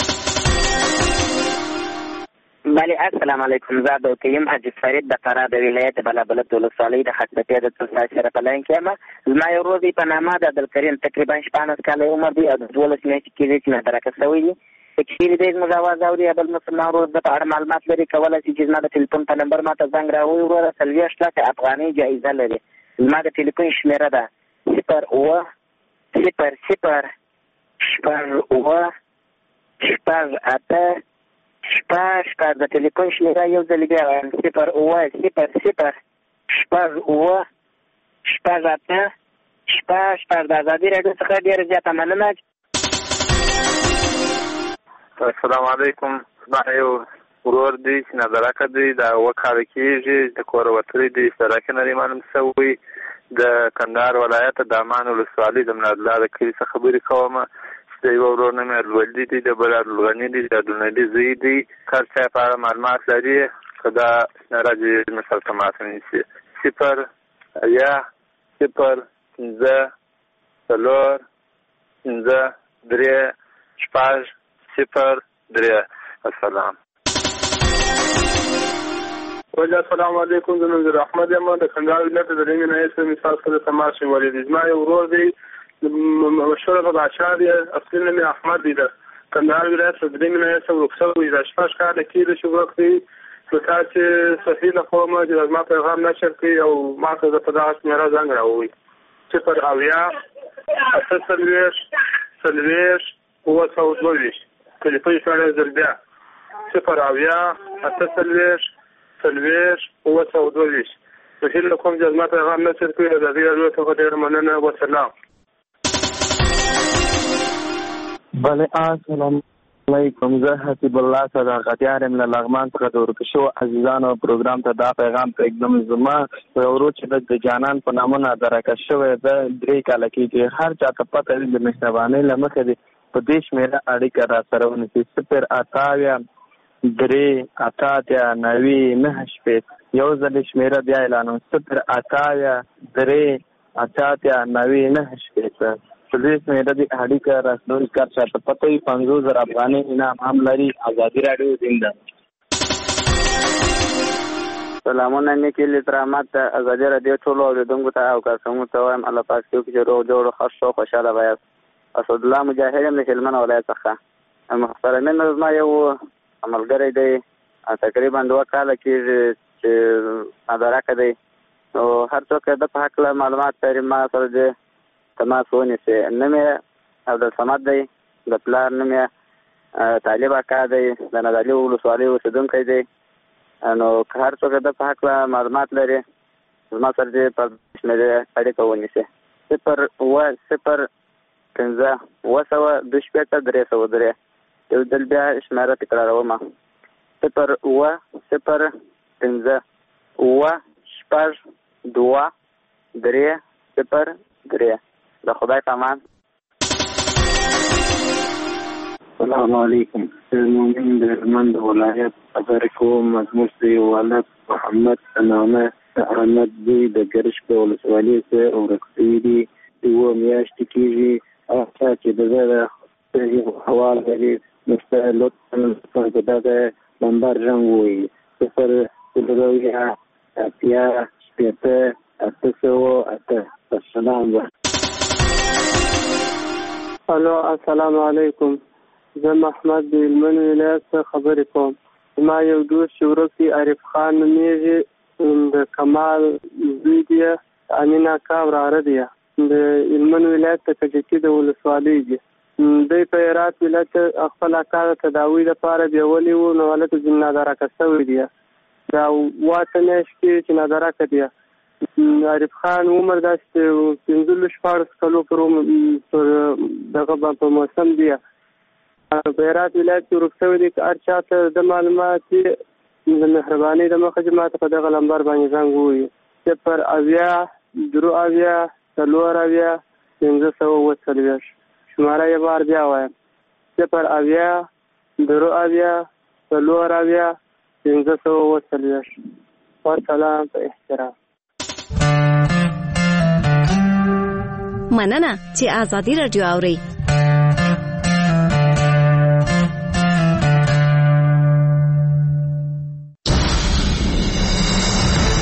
بله السلام علیکم. زه د کیم حاجي فرید د فراه د ولایت بلابلد ولسوالۍ د خطبتې د تلسا سره په لاین کې یم. زما یو ورور دی په نامه د عبدالکریم تقریبا شپاړس کاله عمر دی او د دولس میاشتې کېږي چې مدرکه شوی دی. که چېرې دی زموږ اواز اوري یا بل مسلمان ورور د په اړه معلومات لري کولی شي چې زما د ټلیفون په نمبر ما ته زنګ راووایي. وروره څلوېښت لکه افغانۍ جایزه لري. زما د ټلیفون شمېره ده صفر اووه صفر صفر شپږ اووه شپږ اته شپږ شپږ. د ټلیفون شمېره یو ځل بیا وایم صفر اووه صفر صفر شپږ اووه شپږ اته شپږ شپږ. د ازادي راډیو څخه ډېره زیاته مننه. السلام علیکم. زما یو ورور دی چې نظرکه دی د اووه کاله کېږي، د کوره وتلی دی، سړک نه دی معلوم شوی. د کندهار ولایت د امان ولسوالۍ د منادله د کلي څخه خبرې کوم. د یو ورور نوم یې عبدالولي دی، د بل عبدالغني دی، د عبدالنبي زوی دی. هر چا په اړه معلومات لري که دا شمېره دې موږ سره تماس ونیسي صفر اویا صفر پنځه څلور پنځه درې شپږ صفر درې. السلام. السلام علیکم. زه نظر احمد یم د کندهار ولایت د ریمې نایسه مثال سره تماس نیولی دی. زما یو ورور دی مشهور بادشاه دی، اصلي نوم یې احمد دی، د کندهار ولایت د ریمې نایسه ورک شوی دی. شپږ کاله کېږي چې ورک دی. نو تا چې صحیح له کوم چې زما پیغام نشر کړي او ما ته د په دغه شمېره زنګ راووایي صفر اویا اته څلوېښت څلوېښت اووه سوه دوه ویشت. ټلیفون شمېره زر بیا صفر اویا اته څلوېښت څلوېښت اووه سوه دوه ویشت. نو هیله کوم چې زما پیغام نشر کړي. د ازادي راډیو څخه ډېره مننه. وسلام. بله السلام علیکم. زه حسیب الله صداقتیار یم له لغمان څخه د ورک شوو عزیزانو پروګرام ته دا پیغام پرېږدم. زما یو ورور چې د جانان په نامه نادرکه شوی ده درې کاله کېږي. هر چا ته پته وي د مهربانۍ له مخې دی په دې شمېره اړیکه را سره ونیسي صفر اته اویا درې اته اتیا نوي نهه شپېته. یو ځل شمېره بیا اعلانوم صفر اته اویا درې اته اتیا نوي نهه شپېته. په دې شمېره د اړیکه راسنوي کار چاته پته وي پنځوس زره افغانۍ انعام هم لري. ازادي راډیو زنده. سلامونه نیکې لترامات ته ازادي راډیو ټولو اورېدونکو ته او کارکوونکو ته وایم الله پاک څوک چې روغ جوړ خوښ شو خوشحاله وایاست. اسدالله مجاهد یم د هلمند ولایت څخه. محترمین زما یو ملګری دی تقریبا دوه کاله کېږي چې مدرکه دی. نو هر څوک د په هکله معلومات لري ما سره د تماس ونیسي. نوم یې عبدالصمد دی، د پلار نوم یې طالب اکا دی، د نادعلي ولسوالۍ اوسېدونکی دی. نو که هر څوک د په هکله معلومات لري زما سره دې په شمېرې اړیکه ونیسي صفر اووه صفر پنځه اووه سوه دوه شپېته درې سوه درې. یو ځل بیا شمېره تکراروم صفر اووه صفر پنځه اووه شپږ دوه درې صفر درې. د خدای په امان. السلام علیکم. زموږ د هلمند ولایت خبرې کوم. زموږ د یو ولد محمد په نامه د احمد زوی د ګرشک ولسوالۍ څخه ورک شوي دي. اووه میاشتې کېږي اچھا چې د حوال لري مستر لطفا په دغه نمبر رنګ وي صفر درویا اتیا شپېته اته سوه اته. السلام الو السلام علیکم. زه محمد د هلمند ولایت څخه خبرې کوم. ما یو دوست چې ورک عارف خان نومیږي د کمال زوی دی امین اکا وراره دی د هلمند ولایت د کجکي د ولسوالۍ دی. دوی په هرات ولایت خپل اکا د تداوي لپاره بیولي وو نو هلته ځینې نادرکه شوي دي. دا واته میاشت کې چې نادرکه دی. عارف خان عمر داسې پنځلس شپاړس کلو پر دغه په موسم دی. په هرات ولایت کې ورک شوي دي. که هر چا ته د معلومات د مهربانۍ د مخه چې ماته په دغه لمبر باندې زنګ ووایي. صفر اویا درو اویا څلور اویا پنځه سوه اووه څلوېښت. شماره یې بار بیا وایم صفر اویا درو اویا څلور اویا پنځه سوه اووه څلوېښت. والسلام په احترام. مننه چې آزادي راډیو اورئ.